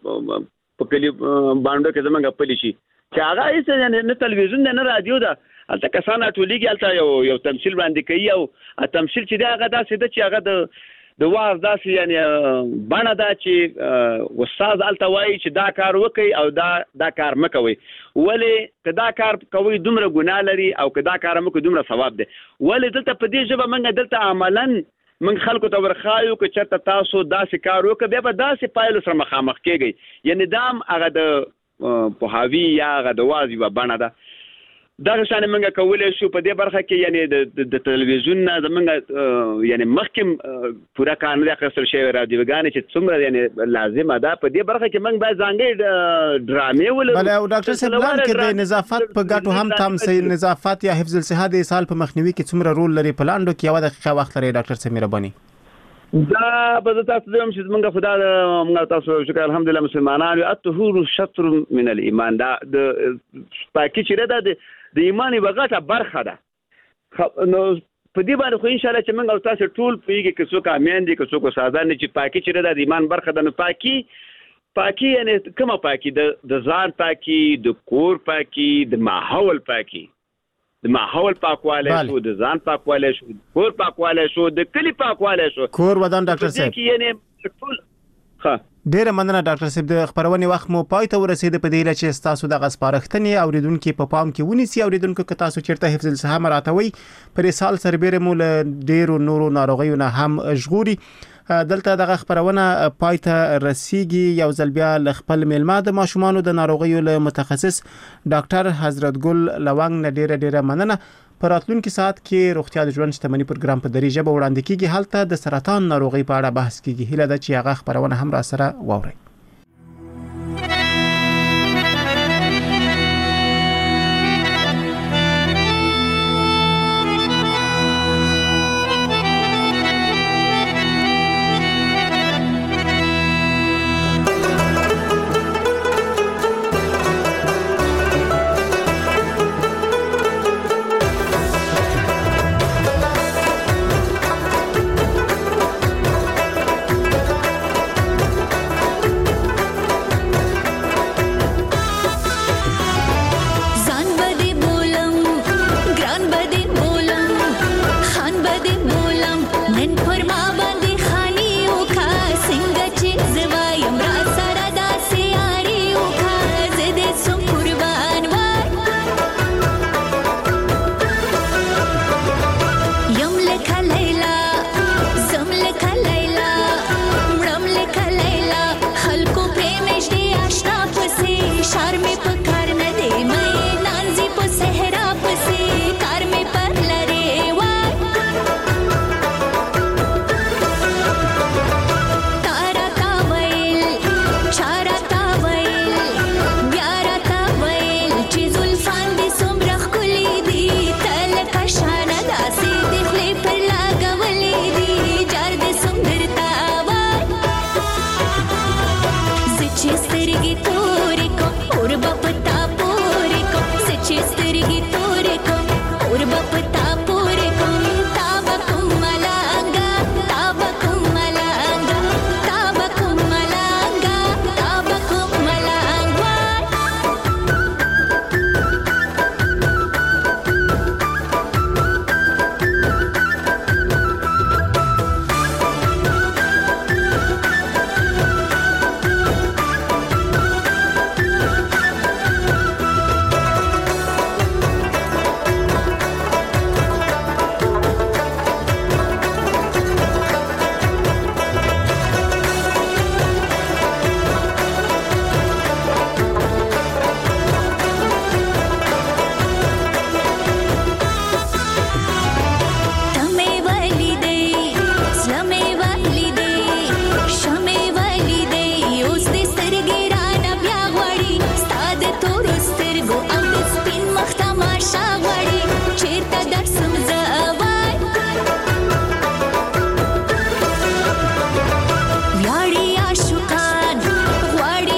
په کلی باندې کې زموږ خپل شي چې هغه هیڅ نه تلویزیون نه رادیو ده البته کسان ټولېږي البته یو تمثيل باندې کوي او تمثيل چې دا هغه داسې ده چې هغه د واز داسې یعنی بڼه ده چې استاد البته وایي چې دا کار وکړي او دا کار مکوي ولې که دا کار کوي دومره ګناه لري او که دا کار مکوي دومره ثواب دی. ولې دلته په دې ژبه موږ دلته عملاً موږ خلکو ته ورخایو که چېرته تاسو داسې کار وکړه بیا به داسې پایلو سره مخامخ کېږئ. یعنی دا هم هغه د پوهاوي یا هغه د واز یوه بڼه ده. دغه شان موږ کولی شو په دې برخه کې یعنی د تلویزیون نه زموږ یعنی مخکې پوره کار نه دی اخیستل شوی رادیوګانې چې څومره یعنی لازمه ده په دې برخه کې موږ باید ځانګړې ډرامې ولرو. بله او ډاکټر صاحب پلان کې د نظافت په ګټو هم تم صحیح نظافت یا حفظ الصحه د اسهال په مخنیوي کې څومره رول لري په لاندو کې یوه دقیقه وخت لري ډاکټر صاحب مهرباني. دا به تاسو دوم چې موږ خدای موږ تاسو شکر الحمدلله مسلمانانو الطهور شطر من الايمان دا د پاکي چې ده د ایمان یو غټه برخه ده. نو په دې باندې خو ان شاء الله چې موږ تاسو ټول پیږي چې څوک امین دي چې څوک ساده نه چې پاکي چې ده د ایمان برخه ده. نو پاکي یعنی کومه پاکي د ځان پاکي د کور پاکي د ماحول پاکي د ماحول پاکواله شو د ځان پاکواله شو کور پاکواله شو د کلی پاکواله شو کور ودان ډاکټر صاحب یعنی ټول ډیره مننه ډاکټر صاحب د خبرونې وخت مو پای ته ورسید په دې لچې تاسو د غسپارښتنې اوریدونکو په پام کې ونیسي اوریدونکو که تاسو چیرته حفظ الصحه مراتوي پر سال سربېره مو له ډیرو نورو ناروغیو نه هم ژغوري. دلته دغه خبرونه پای ته رسیږي. یو ځل بیا ل خپل میلمه د ماشومانو د ناروغیو له متخصص ډاکټر حضرت ګل لونګ نه ډیره مننه. په راتلونکي ساعت کې روغتیا د ژوند شتمنۍ پروګرام په دری ژبه وړاندې کیږي. هلته د سرطان ناروغي په اړه بحث کیږي. هیله ده چې هغه خبرونه هم را سره واورئ.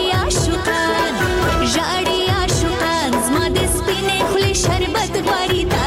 شربت غواړي